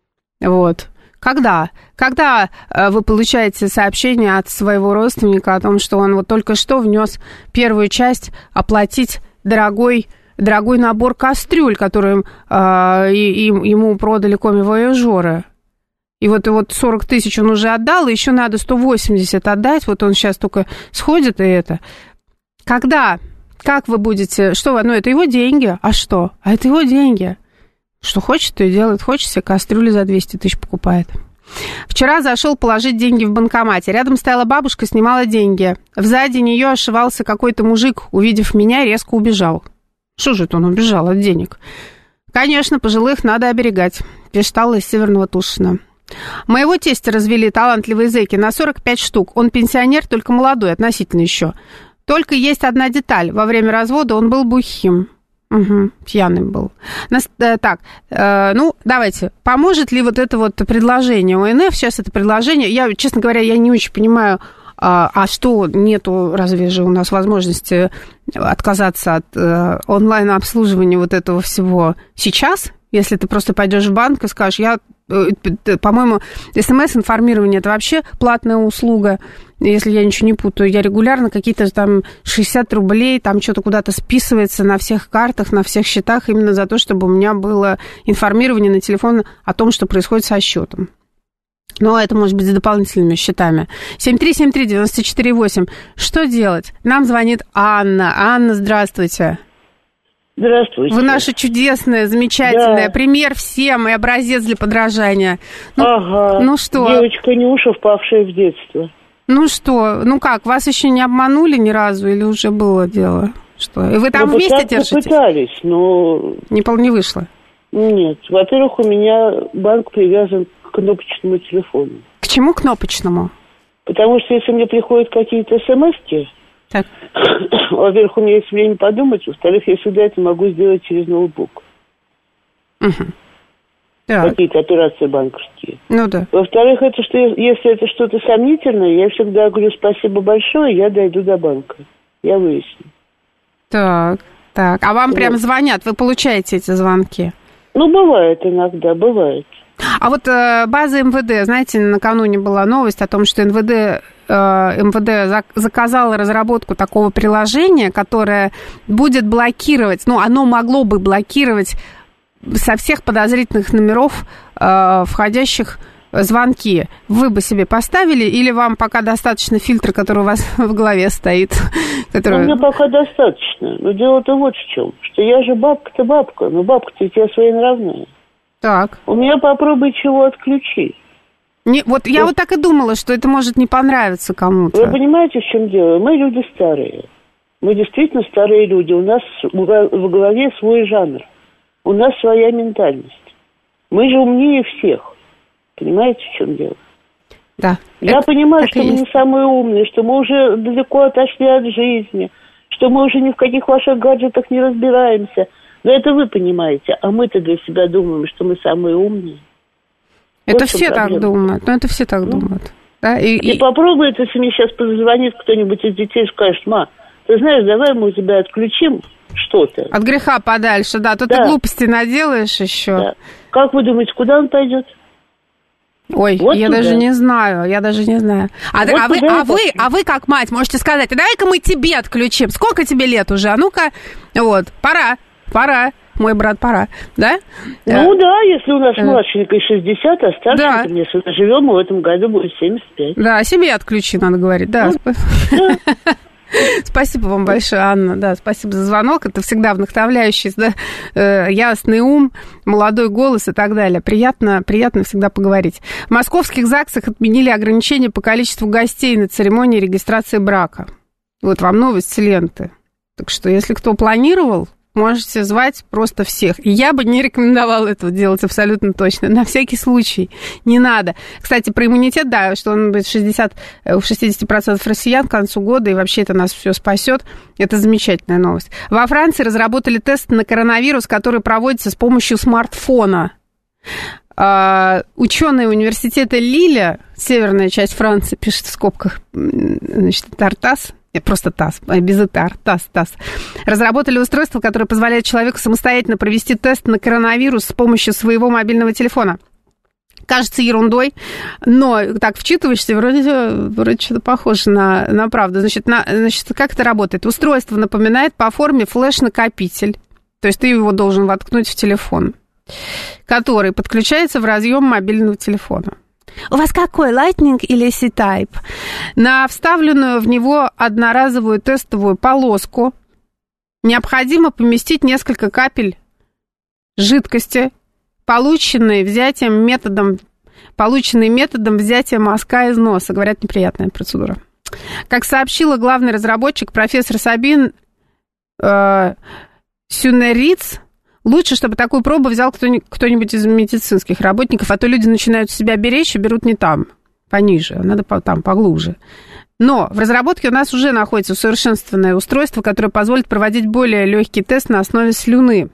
вот. Когда? Когда вы получаете сообщение от своего родственника о том, что он вот только что внес первую часть оплатить дорогой, дорогой набор кастрюль, который э, и, и ему продали коми-вояжеры. И вот, и вот сорок тысяч он уже отдал, и еще надо сто восемьдесят отдать. Вот он сейчас только сходит, и это. Когда? Как вы будете? Что вы? Ну, это его деньги. А что? А это его деньги. Что хочет, то и делает. Хочет, себе кастрюли за двести тысяч покупает. Вчера зашел положить деньги в банкомате. Рядом стояла бабушка, снимала деньги. Сзади нее ошивался какой-то мужик. Увидев меня, резко убежал. Что же это он убежал от денег? Конечно, пожилых надо оберегать. Пештала из Северного Тушина. Моего тестя развели талантливые зэки на сорок пять штук. Он пенсионер, только молодой, относительно еще. Только есть одна деталь. Во время развода он был бухим. Угу, пьяный был. Нас, э, так, э, ну, давайте. Поможет ли вот это вот предложение о эн эф? Сейчас это предложение. Я, честно говоря, я не очень понимаю, а, а что, нету, разве же у нас возможности отказаться от э, онлайн-обслуживания вот этого всего сейчас? Если ты просто пойдешь в банк и скажешь, я, э, по-моему, СМС-информирование – это вообще платная услуга. Если я ничего не путаю, я регулярно какие-то там шестьдесят рублей, там что-то куда-то списывается на всех картах, на всех счетах, именно за то, чтобы у меня было информирование на телефон о том, что происходит со счетом. Но это может быть с дополнительными счетами. семь три семь три девять четыре восемь. Что делать? Нам звонит Анна. Анна, здравствуйте. Здравствуйте. Вы наша чудесная, замечательная, да. Пример всем и образец для подражания. Ну, ага. Ну что? Девочка Нюша, впавшая в детство. Ну что, ну как, вас еще не обманули ни разу или уже было дело? Что? И вы там ну, вместе держитесь? Пытались, но... Не, не вышло? Нет. Во-первых, у меня банк привязан к кнопочному телефону. К чему кнопочному? Потому что если мне приходят какие-то смс-ки, так. во-первых, у меня есть время подумать, во-вторых, я всегда это могу сделать через ноутбук. Угу. Какие-то операции банковские. Ну да. Во-вторых, это что, если это что-то сомнительное, я всегда говорю спасибо большое, я дойду до банка. Я выясню. Так, так. А вам вот. Прям звонят, вы получаете эти звонки? Ну, бывает иногда, бывает. А вот э, база эм вэ дэ, знаете, накануне была новость о том, что эн вэ дэ, э, эм вэ дэ за, заказала разработку такого приложения, которое будет блокировать, ну, оно могло бы блокировать со всех подозрительных номеров, э, входящих звонки. Вы бы себе поставили, или вам пока достаточно фильтра, который у вас в голове стоит? Который... Ну, мне пока достаточно. Но дело-то вот в чем, что я же бабка-то бабка, но бабка-то у тебя своенравная. Так. У меня попробуй чего отключи. Не, вот я вот так и думала, что это может не понравиться кому-то. Вы понимаете, в чем дело? Мы люди старые. Мы действительно старые люди. У нас в голове свой жанр. У нас своя ментальность. Мы же умнее всех. Понимаете, в чем дело? Да. Я понимаю, что мы не самые умные, что мы уже далеко отошли от жизни, что мы уже ни в каких ваших гаджетах не разбираемся. Но это вы понимаете, а мы-то для себя думаем, что мы самые умные. Это вот все так думают, ну это все так ну, думают. Да? И, и, и попробует, если мне сейчас позвонит кто-нибудь из детей и скажет: ма, ты знаешь, давай мы у тебя отключим что-то. От греха подальше, да, то да. ты глупости наделаешь еще. Да. Как вы думаете, куда он пойдет? Ой, вот я туда. даже не знаю, я даже не знаю. А, вот а, вы, а, вы, а вы, как мать, можете сказать: давай-ка мы тебе отключим. Сколько тебе лет уже? А ну-ка, вот, пора, пора. Мой брат, пора, да? Ну да, да если у нас младшенькой шестьдесят, а старшенькой, да. если мы живем, мы в этом году будет семьдесят пять. Да, себе отключи, надо говорить, да. Ну, да. Спасибо вам большое, Анна, да, спасибо за звонок, это всегда вдохновляющий, да, э, ясный ум, молодой голос и так далее. Приятно, приятно всегда поговорить. В московских ЗАГСах отменили ограничения по количеству гостей на церемонии регистрации брака. Вот вам новость с ленты. Так что, если кто планировал, можете звать просто всех. И я бы не рекомендовала этого делать абсолютно точно. На всякий случай. Не надо. Кстати, про иммунитет, да, что он будет шестьдесят, у шестьдесят процентов россиян к концу года, и вообще это нас все спасет. Это замечательная новость. Во Франции разработали тест на коронавирус, который проводится с помощью смартфона. Uh, ученые университета Лиля, северная часть Франции, пишет в скобках, значит, Тартас, просто ТАСС, без ИТАР, ТАСС, ТАСС, разработали устройство, которое позволяет человеку самостоятельно провести тест на коронавирус с помощью своего мобильного телефона. Кажется ерундой, но так вчитываешься, вроде, вроде что-то похоже на, на правду. Значит, на, значит, как это работает? Устройство напоминает по форме флеш-накопитель, то есть ты его должен воткнуть в телефон, который подключается в разъем мобильного телефона. У вас какой, Lightning или C-Type? На вставленную в него одноразовую тестовую полоску необходимо поместить несколько капель жидкости, полученные взятием методом, полученные методом взятия мазка из носа. Говорят, неприятная процедура. Как сообщила главный разработчик профессор Сабин э, Сюнериц, лучше, чтобы такую пробу взял кто-нибудь из медицинских работников, а то люди начинают себя беречь и берут не там, пониже, а надо там, поглубже. Но в разработке у нас уже находится усовершенствованное устройство, которое позволит проводить более легкий тест на основе слюны.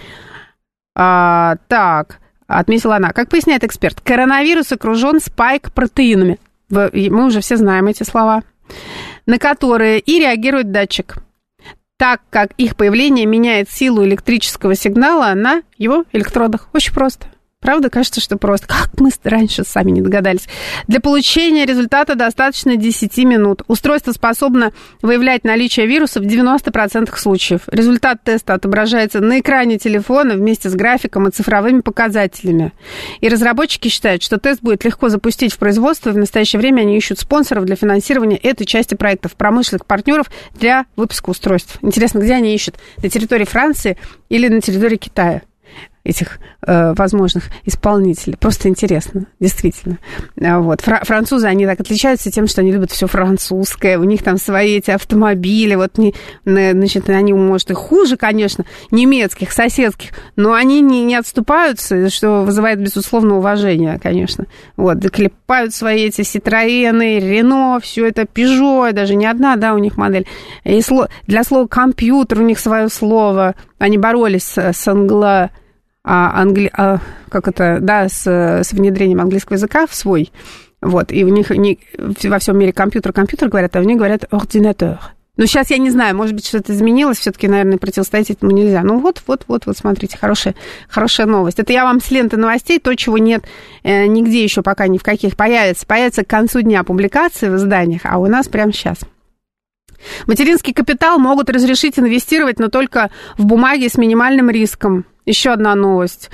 А, так, отметила она. Как поясняет эксперт, коронавирус окружен спайк-протеинами. Мы уже все знаем эти слова. На которые и реагирует датчик, так как их появление меняет силу электрического сигнала на его электродах. Очень просто. Правда, кажется, что просто. Как мы раньше сами не догадались. Для получения результата достаточно десять минут. Устройство способно выявлять наличие вируса в девяноста процентах случаев. Результат теста отображается на экране телефона вместе с графиком и цифровыми показателями. И разработчики считают, что тест будет легко запустить в производство, и в настоящее время они ищут спонсоров для финансирования этой части проектов, промышленных партнеров для выпуска устройств. Интересно, где они ищут? На территории Франции или на территории Китая? Этих э, возможных исполнителей. Просто интересно, действительно. Вот. Фра- французы, они так отличаются тем, что они любят все французское, у них там свои эти автомобили, вот, не, значит, они, может, и хуже, конечно, немецких, соседских, но они не, не отступаются, что вызывает, безусловно, уважение, конечно. Вот, доклепают свои эти Citroёны, Рено, все это Peugeot, даже не одна, да, у них модель. И сло- для слова компьютер у них свое слово, они боролись с, с англо... А, англи... а, как это, да, с, с внедрением английского языка в свой, вот, и у них не, во всем мире компьютер, компьютер говорят, а у них говорят ординатор. Ну, сейчас я не знаю, может быть, что-то изменилось, все-таки, наверное, противостоять этому нельзя. Ну, вот, вот, вот, вот, смотрите, хорошая, хорошая новость. Это я вам с ленты новостей, то, чего нет э, нигде еще пока ни в каких появится. Появится к концу дня публикации в изданиях, а у нас прямо сейчас. Материнский капитал могут разрешить инвестировать, но только в бумаги с минимальным риском. Еще одна новость.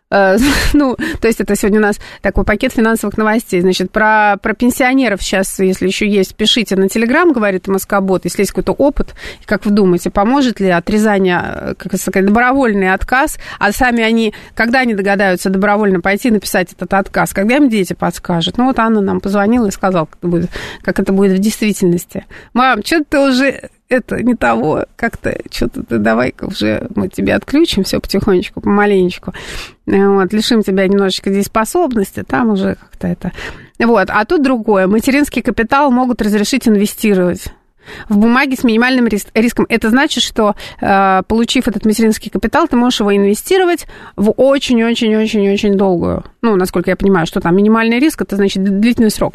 Ну, то есть это сегодня у нас такой пакет финансовых новостей. Значит, про, про пенсионеров сейчас, если еще есть, пишите на Телеграм, говорит Москобот, если есть какой-то опыт, как вы думаете, поможет ли отрезание, как сказать, добровольный отказ, а сами они, когда они догадаются добровольно пойти написать этот отказ, когда им дети подскажут? Ну, вот Анна нам позвонила и сказала, как это будет, как это будет в действительности. Мам, что ты уже... это не того, как-то что-то ты давай-ка уже мы тебе отключим все потихонечку, помаленечку, вот, лишим тебя немножечко дееспособности, там уже как-то это... Вот, а тут другое. Материнский капитал могут разрешить инвестировать. В бумаге с минимальным рис- риском. Это значит, что, э, получив этот материнский капитал, ты можешь его инвестировать в очень-очень-очень-очень долгую. Ну, насколько я понимаю, что там минимальный риск, это значит длительный срок.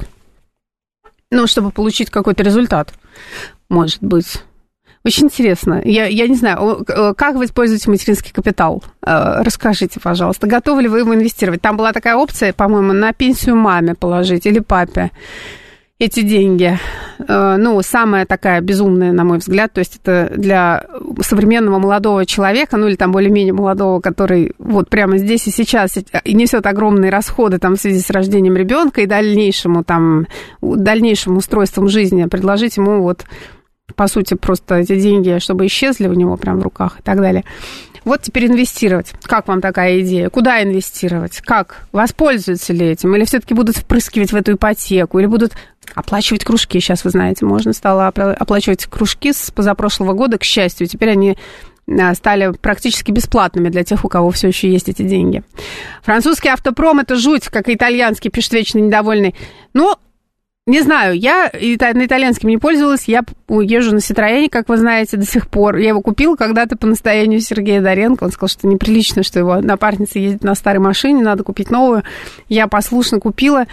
Ну, чтобы получить какой-то результат, может быть. Очень интересно. Я, я не знаю, как вы используете материнский капитал? Расскажите, пожалуйста. Готовы ли вы его инвестировать? Там была такая опция, по-моему, на пенсию маме положить или папе эти деньги. Ну, самая такая безумная, на мой взгляд, то есть это для современного молодого человека, ну, или там более-менее молодого, который вот прямо здесь и сейчас несет огромные расходы там в связи с рождением ребенка и дальнейшему там, дальнейшим устройством жизни, предложить ему вот, по сути, просто эти деньги, чтобы исчезли у него прямо в руках и так далее. Вот теперь инвестировать. Как вам такая идея? Куда инвестировать? Как? Воспользуются ли этим? Или все-таки будут впрыскивать в эту ипотеку? Или будут оплачивать кружки? Сейчас, вы знаете, можно стало оплачивать кружки с позапрошлого года, к счастью. Теперь они стали практически бесплатными для тех, у кого все еще есть эти деньги. Французский автопром – это жуть, как и итальянский, пишет вечно недовольный. Ну, не знаю, я на итальянском не пользовалась, я езжу на Citroёне, как вы знаете, до сих пор. Я его купила когда-то по настоянию Сергея Доренко. Он сказал, что неприлично, что его напарница ездит на старой машине, надо купить новую. Я послушно купила.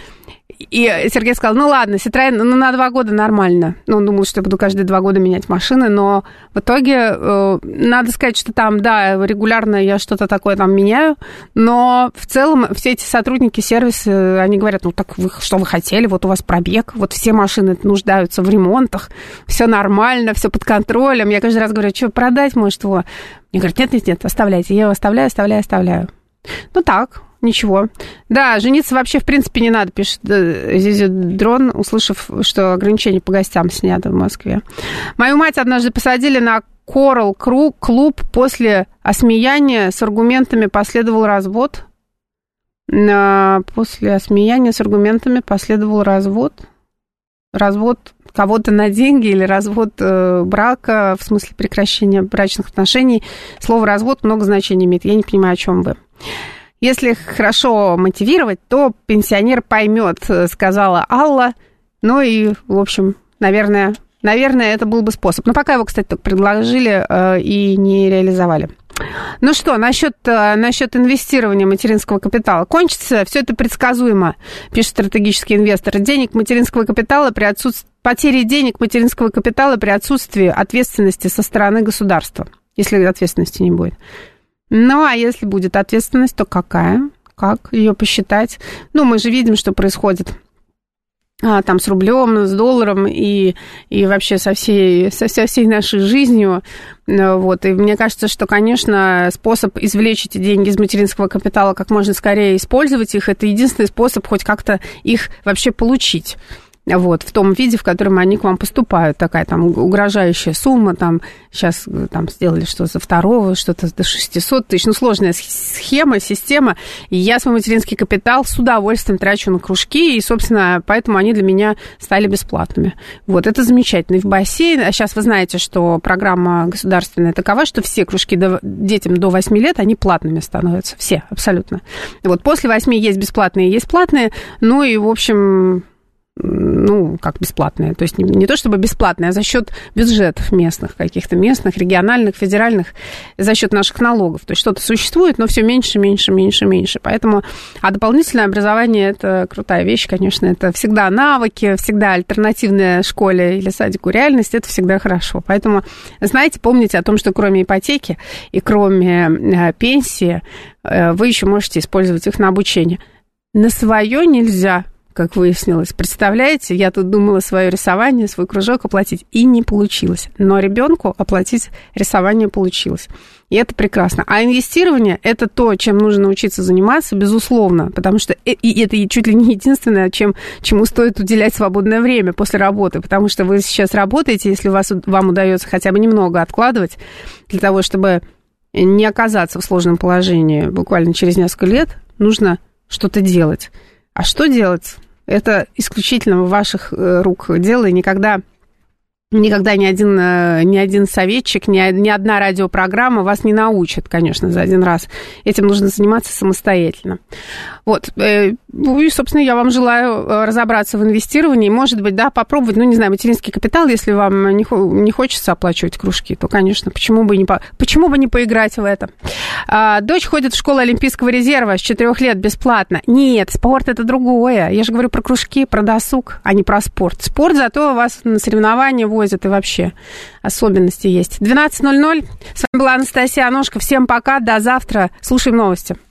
И Сергей сказал, ну ладно, Citroёn, ну на два года нормально. Ну, он думал, что я буду каждые два года менять машины, но в итоге э, надо сказать, что там, да, регулярно я что-то такое там меняю, но в целом все эти сотрудники сервиса, они говорят, ну так вы что вы хотели, вот у вас пробег, вот все машины нуждаются в ремонтах, все нормально, все под контролем. Я каждый раз говорю, что продать, может, его? Мне говорят, нет-нет-нет, оставляйте. Я его оставляю, оставляю, оставляю. Ну так, ничего. Да, жениться вообще, в принципе, не надо, пишет Зизи Дрон, услышав, что ограничения по гостям снято в Москве. Мою мать однажды посадили на Coral клуб. После осмеяния с аргументами последовал развод. После осмеяния с аргументами последовал развод. Развод кого-то на деньги или развод брака, в смысле прекращения брачных отношений. Слово «развод» много значений имеет. Я не понимаю, о чем вы. Если хорошо мотивировать, то пенсионер поймет, сказала Алла. Ну и, в общем, наверное, наверное, это был бы способ. Но пока его, кстати, только предложили э, и не реализовали. Ну что, насчет, насчет инвестирования материнского капитала. Кончится, все это предсказуемо, пишет стратегический инвестор. Денег материнского капитала при отсутствии, потери денег материнского капитала при отсутствии ответственности со стороны государства, если ответственности не будет. Ну, а если будет ответственность, то какая? Как ее посчитать? Ну, мы же видим, что происходит а, там с рублем, с долларом и, и вообще со всей, со, со всей нашей жизнью. Вот. И мне кажется, что, конечно, способ извлечь эти деньги из материнского капитала как можно скорее использовать их, это единственный способ хоть как-то их вообще получить. Вот, в том виде, в котором они к вам поступают. Такая там угрожающая сумма, там сейчас там, сделали что-то за второго, что-то до шестисот тысяч. Ну, сложная схема, система. И я свой материнский капитал с удовольствием трачу на кружки, и, собственно, поэтому они для меня стали бесплатными. Вот, это замечательно. И в бассейн, а сейчас вы знаете, что программа государственная такова, что все кружки до, детям до восьми лет, они платными становятся. Все, абсолютно. Вот, после восьми есть бесплатные, есть платные. Ну, и, в общем... ну, как бесплатные, то есть не, не то чтобы бесплатные, а за счет бюджетов местных, каких-то местных, региональных, федеральных, за счет наших налогов. То есть что-то существует, но все меньше, меньше, меньше, меньше. Поэтому, а дополнительное образование – это крутая вещь, конечно, это всегда навыки, всегда альтернативная школе или садику реальность, это всегда хорошо. Поэтому, знаете, помните о том, что кроме ипотеки и кроме э, пенсии, э, вы еще можете использовать их на обучение. На свое нельзя, как выяснилось. Представляете, я тут думала свое рисование, свой кружок оплатить, и не получилось. Но ребенку оплатить рисование получилось. И это прекрасно. А инвестирование – это то, чем нужно научиться заниматься, безусловно, потому что и это чуть ли не единственное, чем, чему стоит уделять свободное время после работы, потому что вы сейчас работаете, если у вас, вам удается хотя бы немного откладывать для того, чтобы не оказаться в сложном положении буквально через несколько лет, нужно что-то делать. А что делать? Это исключительно в ваших рук дело, и никогда Никогда ни один, ни один советчик, ни, ни одна радиопрограмма вас не научит, конечно, за один раз. Этим нужно заниматься самостоятельно. Вот. Ну и, собственно, я вам желаю разобраться в инвестировании. Может быть, да, попробовать, ну, не знаю, материнский капитал, если вам не, не хочется оплачивать кружки, то, конечно, почему бы не, по, почему бы не поиграть в это. А, дочь ходит в школу Олимпийского резерва с четырех лет бесплатно. Нет, спорт – это другое. Я же говорю про кружки, про досуг, а не про спорт. Спорт зато вас на соревнования возят, и вообще особенности есть. двенадцать ноль ноль. С вами была Анастасия Аношка. Всем пока, до завтра. Слушаем новости.